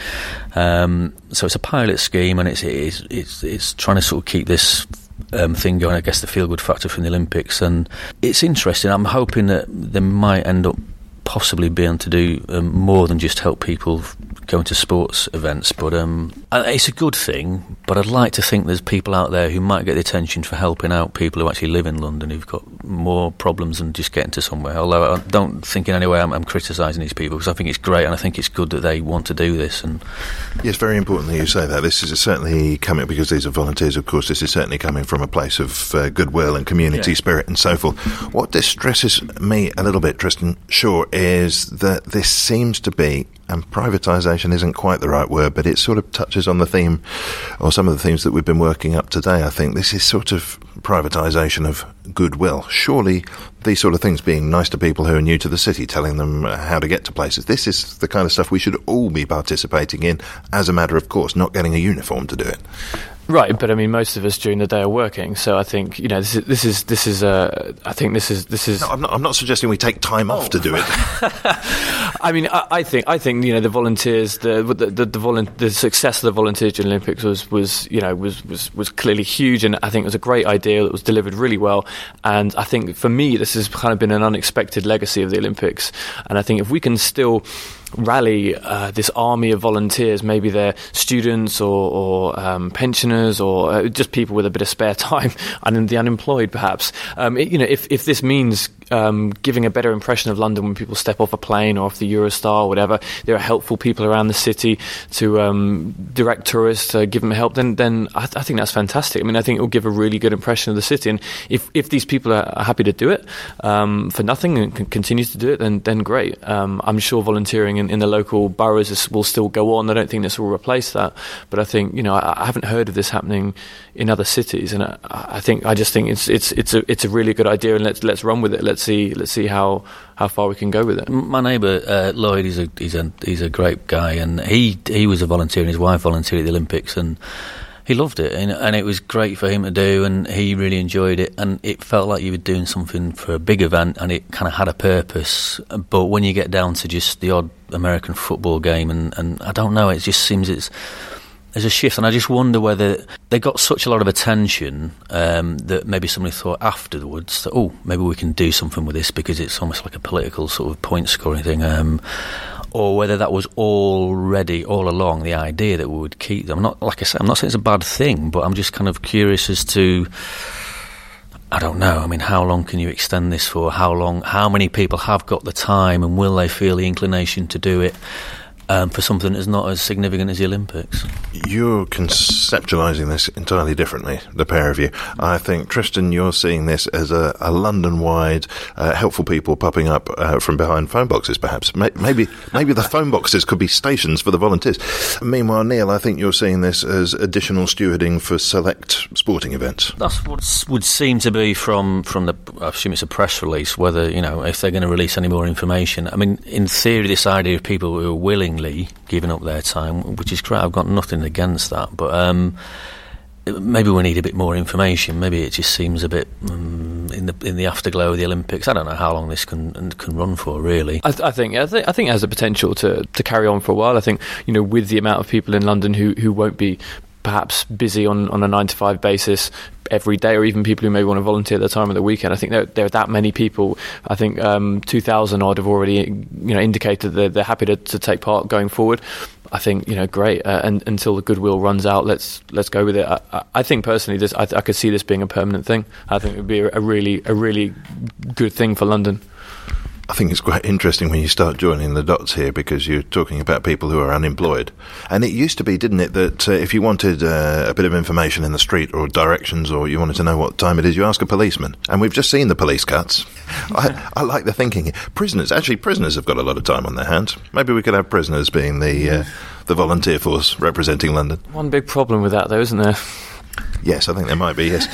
Um, so it's a pilot scheme, and it's it's it's, it's trying to sort of keep this um, thing going, I guess, the feel-good factor from the Olympics. And it's interesting. I'm hoping that they might end up possibly being able to do um, more than just help people going to sports events, but um, it's a good thing. But I'd like to think there's people out there who might get the attention for helping out people who actually live in London who've got more problems than just getting to somewhere. Although I don't think in any way I'm, I'm criticising these people, because I think it's great and I think it's good that they want to do this. And yes, very important that you say that. This is certainly coming, because these are volunteers, of course, this is certainly coming from a place of uh, goodwill and community yeah. spirit and so forth. What distresses me a little bit, Tristan Shaw, is that this seems to be, and privatisation isn't quite the right word, but it sort of touches on the theme, or some of the themes that we've been working up today. I think this is sort of privatisation of goodwill. Surely these sort of things, being nice to people who are new to the city, telling them how to get to places, this is the kind of stuff we should all be participating in as a matter of course, not getting a uniform to do it. Right, but I mean, most of us during the day are working, so I think you know this is this is this is. Uh, I think this is this is. No, I'm not. I'm not suggesting we take time oh. off to do it. I mean, I, I think I think you know the volunteers, the the the, the, volu- the success of the volunteers during the Olympics was was you know was, was was clearly huge, and I think it was a great idea that was delivered really well. And I think for me, this has kind of been an unexpected legacy of the Olympics. And I think if we can still rally uh, this army of volunteers, maybe they're students or, or um, pensioners or uh, just people with a bit of spare time and the unemployed perhaps. Um, it, you know, if, if this means um, giving a better impression of London when people step off a plane or off the Eurostar or whatever, there are helpful people around the city to um, direct tourists, uh, give them help, then then I, th- I think that's fantastic. I mean, I think it will give a really good impression of the city. And if, if these people are, are happy to do it um, for nothing and can continue to do it, then, then great. Um, I'm sure volunteering in, in the local boroughs is, will still go on. I don't think this will replace that. But I think, you know, I, I haven't heard of this happening in other cities. And I, I think, I just think it's it's it's a it's a really good idea, and let's let's run with it. Let's see let's see how, how far we can go with it. My neighbour uh, Lloyd, he's a he's a he's a great guy, and he he was a volunteer, and his wife volunteered at the Olympics, and he loved it, and, and it was great for him to do, and he really enjoyed it, and it felt like you were doing something for a big event, and it kind of had a purpose. But when you get down to just the odd American football game, and, and I don't know, it just seems it's there's a shift, and I just wonder whether they got such a lot of attention um, that maybe somebody thought afterwards that, oh, maybe we can do something with this because it's almost like a political sort of point-scoring thing, um, or whether that was already, all along, the idea that we would keep them. I'm not, like I said, I'm not saying it's a bad thing, but I'm just kind of curious as to, I don't know, I mean, how long can you extend this for? How long, how many people have got the time, and will they feel the inclination to do it? Um, for something that's not as significant as the Olympics. You're conceptualising this entirely differently, the pair of you. I think, Tristan, you're seeing this as a, a London-wide, uh, helpful people popping up uh, from behind phone boxes, perhaps. Maybe maybe the phone boxes could be stations for the volunteers. Meanwhile, Neil, I think you're seeing this as additional stewarding for select sporting events. That's what would seem to be from, from the, I assume it's a press release, whether, you know, if they're going to release any more information. I mean, in theory, this idea of people who are willing giving up their time, which is great. I've got nothing against that, but um, maybe we need a bit more information. Maybe it just seems a bit um, in the in the afterglow of the Olympics. I don't know how long this can can run for, really. I, th- I think I, th- I think it has the potential to to carry on for a while. I think, you know, with the amount of people in London who who won't be perhaps busy on, on a nine to five basis every day, or even people who may want to volunteer at the time of the weekend. I think there, there are that many people. I think um, two thousand odd have already, you know, indicated that they're happy to, to take part going forward. I think, you know, great. Uh, and until the goodwill runs out, let's let's go with it. I, I think personally, this I, I could see this being a permanent thing. I think it would be a, a really a really good thing for London. I think it's quite interesting when you start joining the dots here, because you're talking about people who are unemployed. And it used to be, didn't it, that uh, if you wanted uh, a bit of information in the street or directions, or you wanted to know what time it is, you ask a policeman. And we've just seen the police cuts. I, I like the thinking. Prisoners, actually prisoners have got a lot of time on their hands. Maybe we could have prisoners being the, uh, the volunteer force representing London. One big problem with that, though, isn't there? Yes, I think there might be, yes.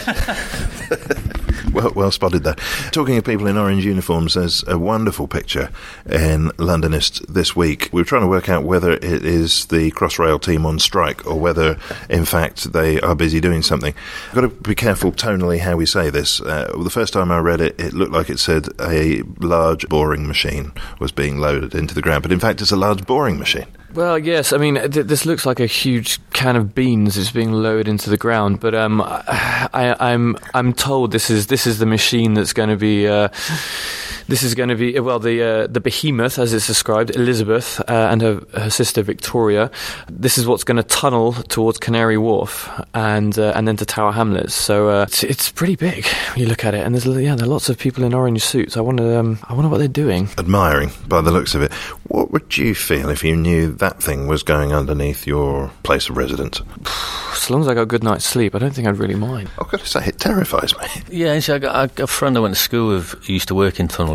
Well, well spotted there. Talking of people in orange uniforms, there's a wonderful picture in Londonist this week. We were trying to work out whether it is the Crossrail team on strike or whether, in fact, they are busy doing something. We've got to be careful tonally how we say this. Uh, the first time I read it, it looked like it said a large boring machine was being loaded into the ground, but in fact it's a large boring machine. Well, yes. I mean, th- this looks like a huge can of beans is being lowered into the ground. But um, I, I'm I'm told this is this is the machine that's going to be. Uh, This is going to be, well, the uh, the behemoth, as it's described, Elizabeth uh, and her, her sister Victoria. This is what's going to tunnel towards Canary Wharf and uh, and then to Tower Hamlets. So uh, it's, it's pretty big when you look at it. And there's yeah, there are lots of people in orange suits. I wonder um, I wonder what they're doing. Admiring by the looks of it. What would you feel if you knew that thing was going underneath your place of residence? As long as I got a good night's sleep, I don't think I'd really mind. I've got to say, it terrifies me. Yeah, actually, I got, I got a friend I went to school with who used to work in tunnelling.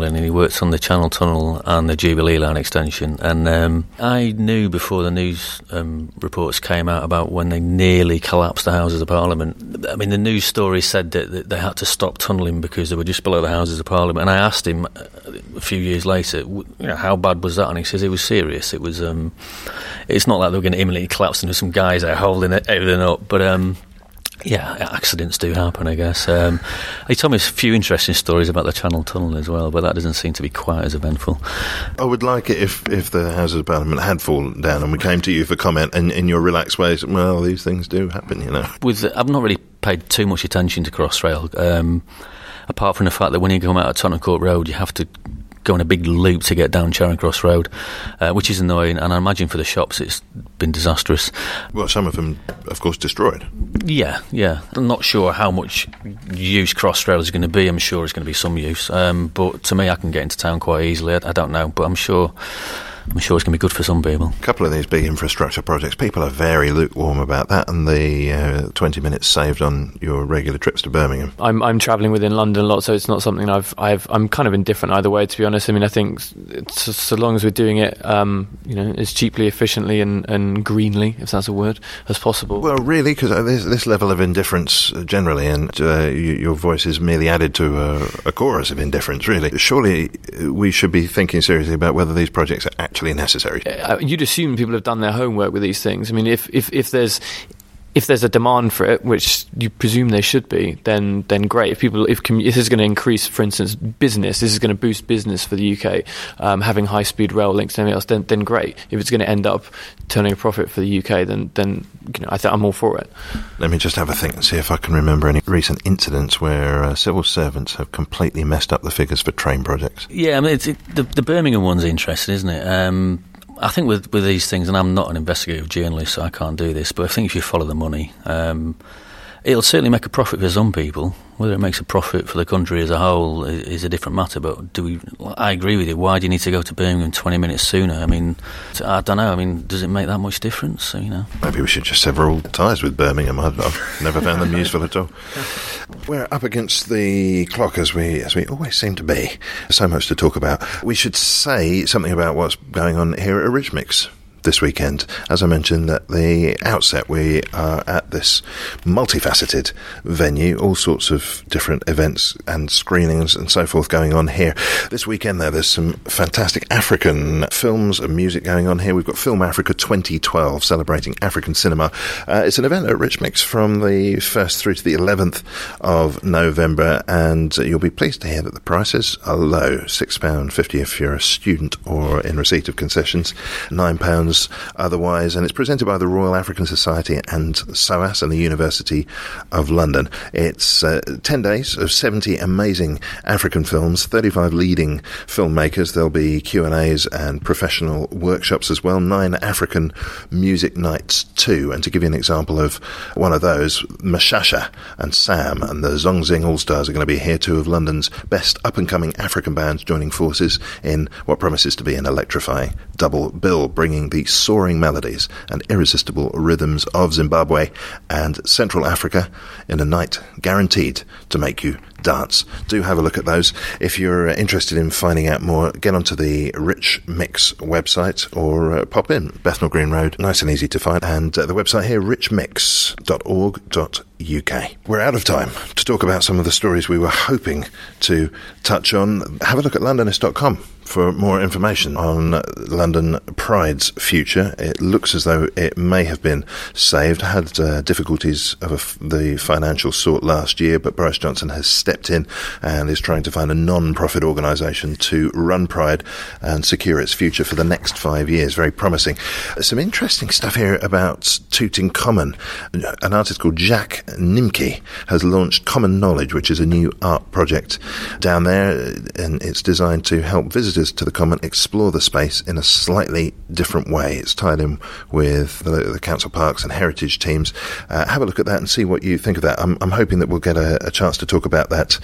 tunnelling, and he worked on the Channel Tunnel and the Jubilee Line extension. And um, I knew before the news um, reports came out about when they nearly collapsed the Houses of Parliament. I mean, the news story said that, that they had to stop tunnelling because they were just below the Houses of Parliament. And I asked him a few years later, you know, how bad was that? And he says it was serious. It was. Um, it's not like they were going to imminently collapse and there's some guys out holding it, everything up, but. Um, Yeah, accidents do happen, I guess. Um, he told me a few interesting stories about the Channel Tunnel as well, but that doesn't seem to be quite as eventful. I would like it if, if the Houses of Parliament had fallen down and we came to you for comment, and in your relaxed ways, well, these things do happen, you know. With I've not really paid too much attention to Crossrail, um, apart from the fact that when you come out of Tottenham Court Road, you have to go on a big loop to get down Charing Cross Road, uh, which is annoying, and I imagine for the shops it's been disastrous. Well, some of them, of course, destroyed. Yeah, yeah. I'm not sure how much use Crossrail is going to be. I'm sure it's going to be some use, um, but to me, I can get into town quite easily. I, I don't know, but I'm sure... I'm sure it's going to be good for some people. A couple of these big infrastructure projects, people are very lukewarm about that, and the uh, twenty minutes saved on your regular trips to Birmingham. I'm I'm travelling within London a lot, so it's not something I've I've I'm kind of indifferent either way, to be honest. I mean, I think it's, so long as we're doing it, um, you know, as cheaply, efficiently, and, and greenly, if that's a word, as possible. Well, really, because this, this level of indifference generally, and uh, you, your voice is merely added to a, a chorus of indifference. Really, surely we should be thinking seriously about whether these projects are actually Actually necessary. Uh, you'd assume people have done their homework with these things. I mean, if, if, if there's if there's a demand for it, which you presume they should be, then then great. If people, if commu- this is going to increase, for instance, business, this is going to boost business for the U K, um, having high speed rail links and everything else, then then great. If it's going to end up turning a profit for the U K, then then you know I think I'm all for it. Let me just have a think and see if I can remember any recent incidents where uh, civil servants have completely messed up the figures for train projects. Yeah, I mean it's, it, the, the Birmingham one's interesting, isn't it? Um, I think with, with these things, and I'm not an investigative journalist, so I can't do this, but I think if you follow the money, um, it'll certainly make a profit for some people. Whether it makes a profit for the country as a whole is, is a different matter, but do we? I agree with you. Why do you need to go to Birmingham twenty minutes sooner? I mean, I don't know. I mean, does it make that much difference? So, you know, maybe we should just sever all ties with Birmingham. I've, I've never found them useful at all. We're up against the clock, as we as we always seem to be. So much to talk about. We should say something about what's going on here at Rich Mix this weekend. As I mentioned at the outset, we are at this multifaceted venue, all sorts of different events and screenings and so forth going on here. This weekend, though, there's some fantastic African films and music going on here. We've got Film Africa twenty twelve, celebrating African cinema. Uh, it's an event at Rich Mix from the first through to the eleventh of November, and you'll be pleased to hear that the prices are low. six pounds fifty if you're a student or in receipt of concessions, nine pounds otherwise, and it's presented by the Royal African Society and S O A S and the University of London. It's uh, ten days of seventy amazing African films, thirty-five leading filmmakers. There'll be Q and A's and professional workshops as well, nine African music nights too. And to give you an example of one of those, Mashasha and Sam and the Zongzing All-Stars are going to be here, two of London's best up-and-coming African bands joining forces in what promises to be an electrifying double bill, bringing the soaring melodies and irresistible rhythms of Zimbabwe and Central Africa in a night guaranteed to make you dance. Do have a look at those. If you're interested in finding out more, get onto the Rich Mix website or uh, pop in Bethnal Green Road, nice and easy to find, and uh, the website here, rich mix dot org dot U K. We're out of time to talk about some of the stories we were hoping to touch on. Have a look at londonist dot com for more information on London Pride's future. It looks as though it may have been saved. Had uh, difficulties of a f- the financial sort last year, but Boris Johnson has stepped in and is trying to find a non-profit organisation to run Pride and secure its future for the next five years. Very promising. Some interesting stuff here about Tutankhamun. An artist called Jack Nimke has launched Common Knowledge, which is a new art project down there, and it's designed to help visitors to the Common explore the space in a slightly different way. It's tied in with the, the council parks and heritage teams. Uh, have a look at that and see what you think of that. I'm, I'm hoping that we'll get a, a chance to talk about that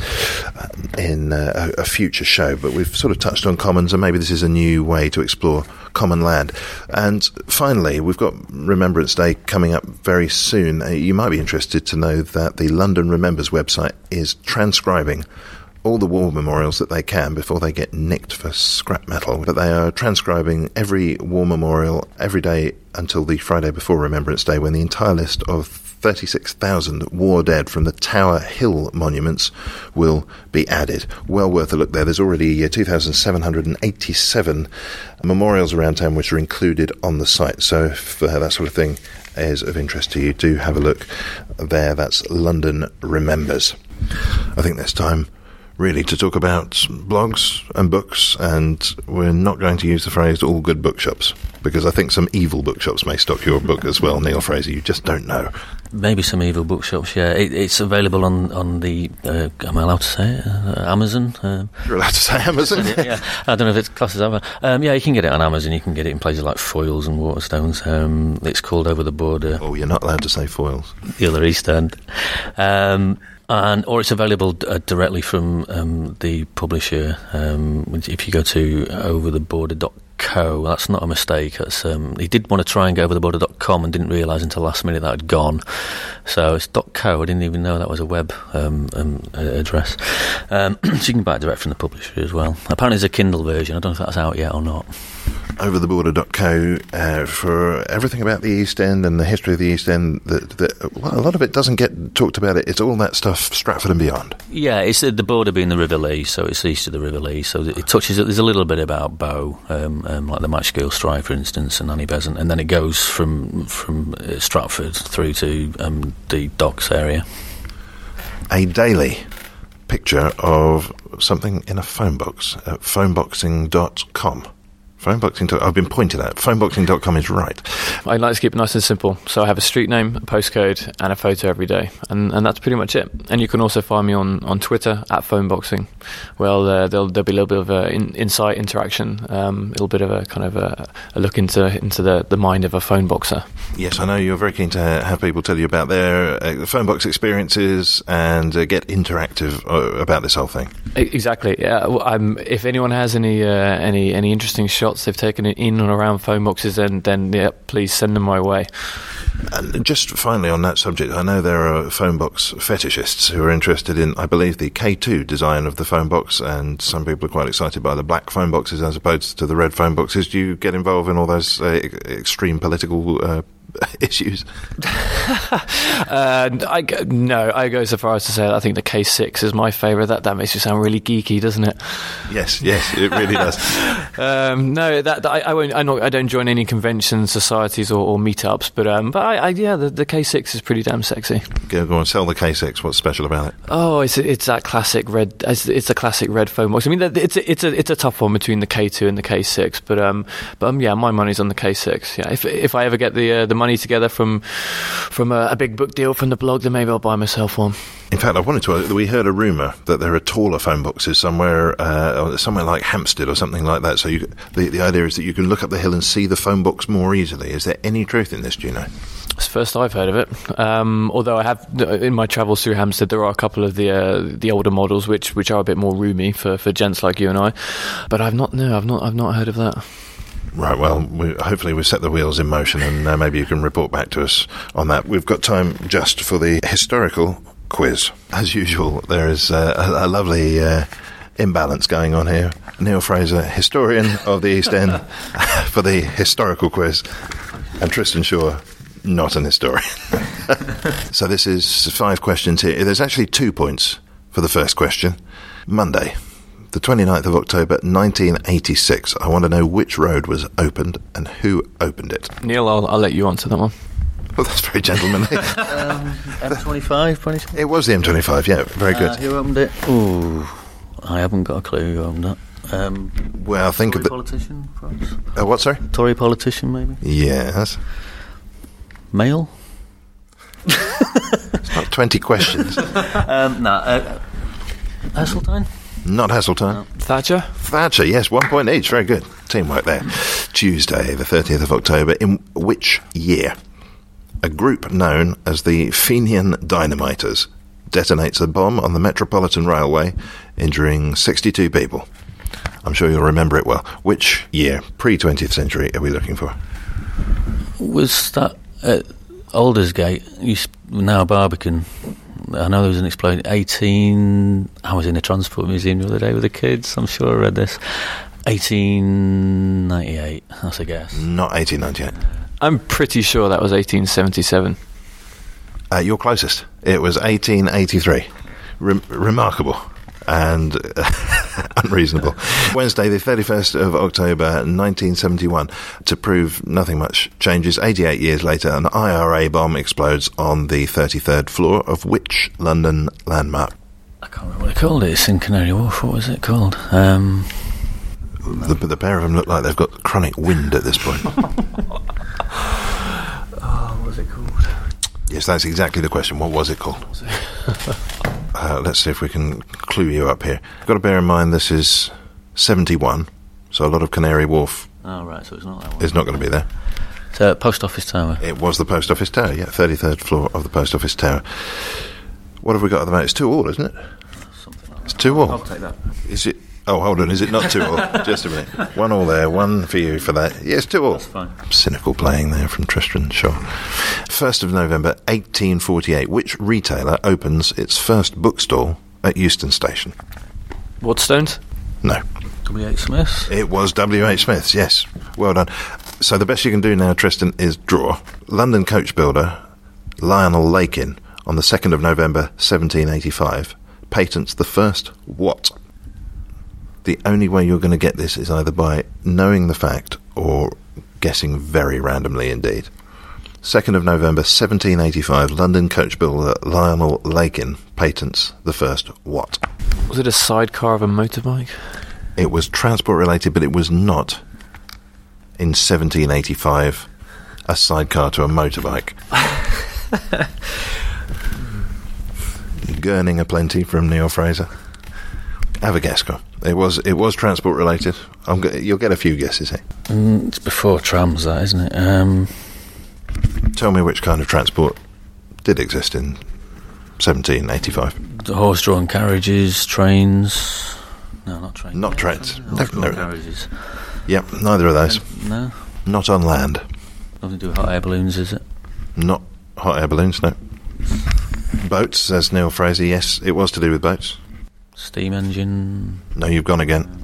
in uh, a, a future show, but we've sort of touched on commons, and maybe this is a new way to explore common land. And finally, we've got Remembrance Day coming up very soon. Uh, you might be interested to know that the London Remembers website is transcribing all the war memorials that they can before they get nicked for scrap metal. But they are transcribing every war memorial every day until the Friday before Remembrance Day, when the entire list of thirty-six thousand war dead from the Tower Hill monuments will be added. Well worth a look there. There's already uh, two thousand seven hundred eighty-seven memorials around town which are included on the site. So if uh, that sort of thing is of interest to you, do have a look there. That's London Remembers. I think there's time really to talk about blogs and books, and we're not going to use the phrase all good bookshops, because I think some evil bookshops may stock your book as well, Neil Fraser. You just don't know. Maybe some evil bookshops, yeah. It, it's available on, on the, uh, am I allowed to say it? Uh, Amazon? Um, You're allowed to say Amazon? yeah, I don't know if it's classed as Amazon. Um, yeah, you can get it on Amazon. You can get it in places like Foyles and Waterstones. Um, it's called Over the Border. Oh, you're not allowed to say Foyles. The other East End. Um, and or it's available uh, directly from um, the publisher. Um, if you go to over the border dot co, that's not a mistake. That's, um, he did want to try and get over the border dot com and didn't realise until last minute that had gone. So it's .co. I didn't even know that was a web um, um, address. Um, so you can buy it direct from the publisher as well. Apparently there's a Kindle version. I don't know if that's out yet or not. over the border dot co uh, for everything about the East End and the history of the East End. That, that, well, a lot of it doesn't get talked about. It. It's all that stuff, Stratford and beyond. Yeah, it's the, the border being the River Lee, so it's east of the River Lee. So it touches. There's a little bit about Bow, um, um, like the Matchgill Strike, for instance, and Annie Besant, and then it goes from from uh, Stratford through to um, the docks area. A daily picture of something in a phone box at phoneboxing dot com. Phoneboxing dot com. I've been pointed at. phoneboxing dot com is right. I like to keep it nice and simple. So I have a street name, a postcode, and a photo every day. And, and that's pretty much it. And you can also find me on, on Twitter, at phoneboxing. Well, uh, there'll, there'll be a little bit of uh, in, insight, interaction, um, a little bit of a kind of a, a look into into the, the mind of a phone boxer. Yes, I know you're very keen to have people tell you about their uh, phone box experiences and uh, get interactive uh, about this whole thing. Exactly. Yeah. Well, I'm, if anyone has any uh, any any interesting shots they've taken it in and around phone boxes, then then yeah, please send them my way. And just finally on that subject, I know there are phone box fetishists who are interested in, I believe, the K two design of the phone box, and some people are quite excited by the black phone boxes as opposed to the red phone boxes. Do you get involved in all those uh, extreme political uh, issues? uh, I go, no, I go so far as to say that I think the K six is my favourite. That that makes you sound really geeky, doesn't it? Yes, yes, it really does. um, no, that, that I, I won't. I, not, I don't join any conventions, societies, or, or meetups. But um, but I, I, yeah, the, the K six is pretty damn sexy. Go, go on, sell the K six. What's special about it? Oh, it's it's that classic red. It's, it's a classic red phone box. I mean, it's a, it's a it's a tough one between the K two and the K six. But um, but um, yeah, my money's on the K six. Yeah, if if I ever get the uh, the money together from from a, a big book deal from the blog, then maybe I'll buy myself one. In fact, I wanted to. We heard a rumour that there are taller phone boxes somewhere, uh, somewhere like Hampstead or something like that. So you, the the idea is that you can look up the hill and see the phone box more easily. Is there any truth in this? Do you know? It's the first I've heard of it. Um, although I have, in my travels through Hampstead, there are a couple of the uh, the older models which which are a bit more roomy for, for gents like you and I. But I've not. No, I've not. I've not heard of that. Right, well, we, hopefully we've set the wheels in motion, and uh, maybe you can report back to us on that. We've got time just for the historical quiz. As usual, there is uh, a, a lovely uh, imbalance going on here. Neil Fraser, historian of the East End, for the historical quiz, and Tristan Shaw, not an historian. So this is five questions here. There's actually two points for the first question. Monday, the twenty-ninth of October, nineteen eighty-six. I want to know which road was opened and who opened it. Neil, I'll, I'll let you answer that one. Well, that's very gentlemanly. um, M twenty-five, It was the M twenty-five, yeah, very good. Uh, who opened it? Ooh, I haven't got a clue who opened it. Um, well, think Tory of the... politician, perhaps? Uh, what, sorry? Tory politician, maybe? Yes. Male? It's not twenty questions. um, no, uh, Heseltine? Not Heseltine. No. Thatcher? Thatcher, yes, one point each. Very good. Teamwork there. Tuesday, the thirtieth of October. In which year? A group known as the Fenian Dynamiters detonates a bomb on the Metropolitan Railway, injuring sixty-two people. I'm sure you'll remember it well. Which year, pre-twentieth century, are we looking for? Was that at Aldersgate, now Barbican, I know there was an explosion. eighteen I was in a transport museum the other day with the kids. I'm sure I read this. eighteen ninety-eight That's a guess. Not eighteen ninety-eight I'm pretty sure that was eighteen seventy-seven Uh, you're closest. It was eighteen eighty-three Rem- remarkable and unreasonable. Wednesday, the thirty-first of October, nineteen seventy-one To prove nothing much changes, eighty-eight years later, an I R A bomb explodes on the thirty-third floor of which London landmark? I can't remember what they called it. It's in Canary Wharf. What was it called? Um, the, the pair of them look like they've got chronic wind at this point. oh, what was it called? Yes, that's exactly the question. What was it called? Was it? uh, let's see if we can clue you up here. You've got to bear in mind this is seventy-one so a lot of Canary Wharf oh, right, so it's not that one. is not going to be there. So, Post Office Tower. It was the Post Office Tower, yeah, thirty-third floor of the Post Office Tower. What have we got at the moment? It's two all, isn't it? Something like that. It's two all. I'll take that. Is it? Oh, hold on, is it not two all? Just a minute. One all there, one for you for that. Yes, two all. That's fine. Cynical playing there from Tristram Shaw. first of November eighteen forty-eight Which retailer opens its first bookstall at Euston Station? Waterstones? No. W H Smith's? It was W H Smith's, yes. Well done. So the best you can do now, Tristan, is draw. London coach builder Lionel Lakin, on the second of November seventeen eighty-five patents the first what? The only way you're going to get this is either by knowing the fact or guessing very randomly indeed. second of November seventeen eighty-five London coach builder Lionel Lakin patents the first what? Was it a sidecar of a motorbike? It was transport related, but it was not, in seventeen eighty-five, a sidecar to a motorbike. Gurning aplenty from Neil Fraser. Have a guess, go. It was it was transport related. I'm go- you'll get a few guesses here. Mm, it's before trams, that, isn't it? Um, Tell me which kind of transport did exist in seventeen eighty-five. The horse-drawn carriages, trains. No, not trains. Not trains. Horse-drawn No. carriages. Yep, neither of those. Um, no. Not on land. Nothing to do with hot air balloons, is it? Not hot air balloons, no. Boats, says Neil Fraser. Yes, it was to do with boats. Steam engine. No, you've gone again.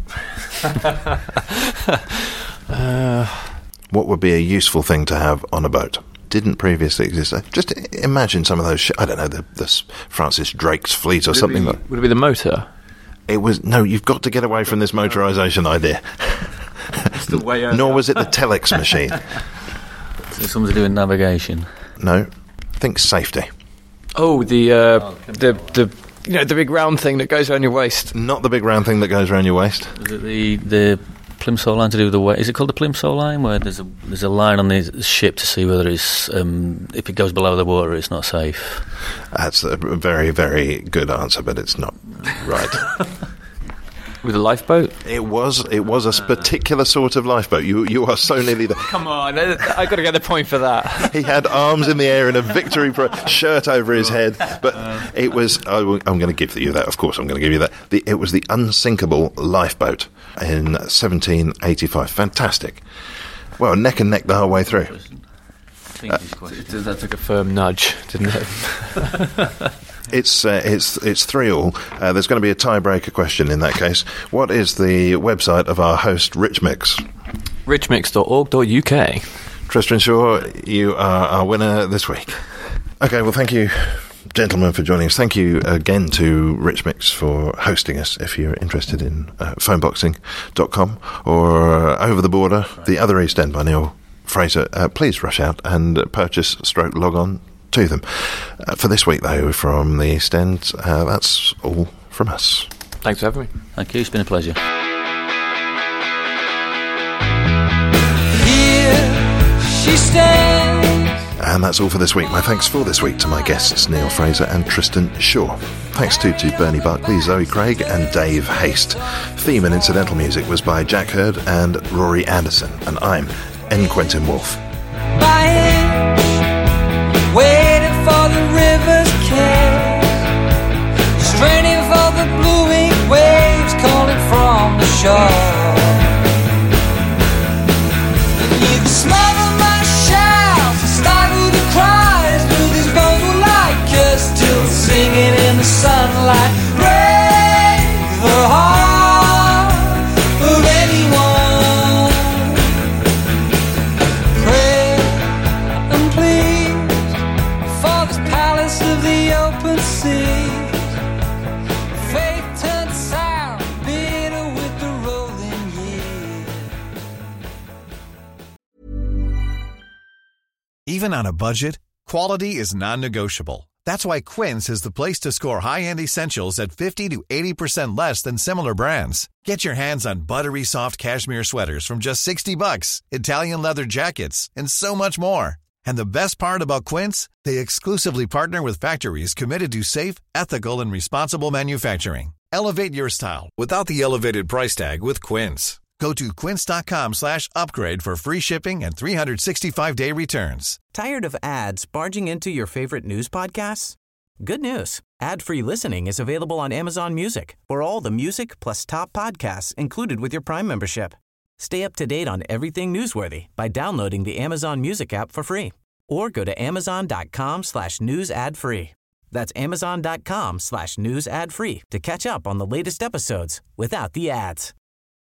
uh, what would be a useful thing to have on a boat? Didn't previously exist. Just imagine some of those. Sh- I don't know, the, the Francis Drake's fleet or would something it be, like. Would it be the motor? It was no. You've got to get away from this motorisation idea. It's the way Nor was it the telex machine. So something to do with navigation. No, think safety. Oh, the uh, oh, the the. You know, the big round thing that goes around your waist. Not the big round thing that goes around your waist. Is it the the Plimsoll line to do with the way? Is it called the Plimsoll line, where there's a there's a line on the ship to see whether it's um, if it goes below the water, it's not safe. That's a very very good answer, but it's not right. With a lifeboat? It was. It was a particular sort of lifeboat. You you are so nearly there. Come on, I got to get the point for that. He had arms in the air and a victory pro- shirt over his head, but it was. Oh, I'm going to give you that. Of course, I'm going to give you that. The, it was the unsinkable lifeboat in seventeen eighty-five. Fantastic. Well, neck and neck the whole way through. Uh, that took a firm nudge, didn't it? It's uh, it's it's three all. Uh, there's going to be a tiebreaker question in that case. What is the website of our host, Rich Mix? rich mix dot org dot U K. Tristan Shaw, you are our winner this week. Okay, well, thank you, gentlemen, for joining us. Thank you again to Rich Mix for hosting us. If you're interested in uh, phoneboxing dot com or uh, Over the Border, The Other East End by Neil Fraser, uh, please rush out and purchase stroke log on to them. Uh, for this week, though, from the East End, uh, that's all from us. Thanks for having me. Thank you, it's been a pleasure. Here she stands. And that's all for this week. My thanks for this week to my guests, Neil Fraser and Tristan Shaw. Thanks too to Bernie Barclay, Zoe Craig and Dave Haste. Theme and incidental music was by Jack Hurd and Rory Anderson. And I'm N. Quentin Wolfe. Waiting for the river's kiss, straining for the blue-winged waves calling from the shore. You can smother my shouts and stifle the cries, but these bones will like us till singing in the sunlight. Break the heart of anyone. Pray and please for this palace of the open sea. Faith turned sour, bitter with the rolling years. Even on a budget, quality is non-negotiable. That's why Quince is the place to score high-end essentials at fifty to eighty percent less than similar brands. Get your hands on buttery soft cashmere sweaters from just sixty bucks, Italian leather jackets, and so much more. And the best part about Quince, they exclusively partner with factories committed to safe, ethical, and responsible manufacturing. Elevate your style without the elevated price tag with Quince. Go to quince.com slash upgrade for free shipping and three sixty-five day returns. Tired of ads barging into your favorite news podcasts? Good news. Ad-free listening is available on Amazon Music for all the music plus top podcasts included with your Prime membership. Stay up to date on everything newsworthy by downloading the Amazon Music app for free or go to amazon.com slash news ad free. That's amazon.com slash news ad free to catch up on the latest episodes without the ads.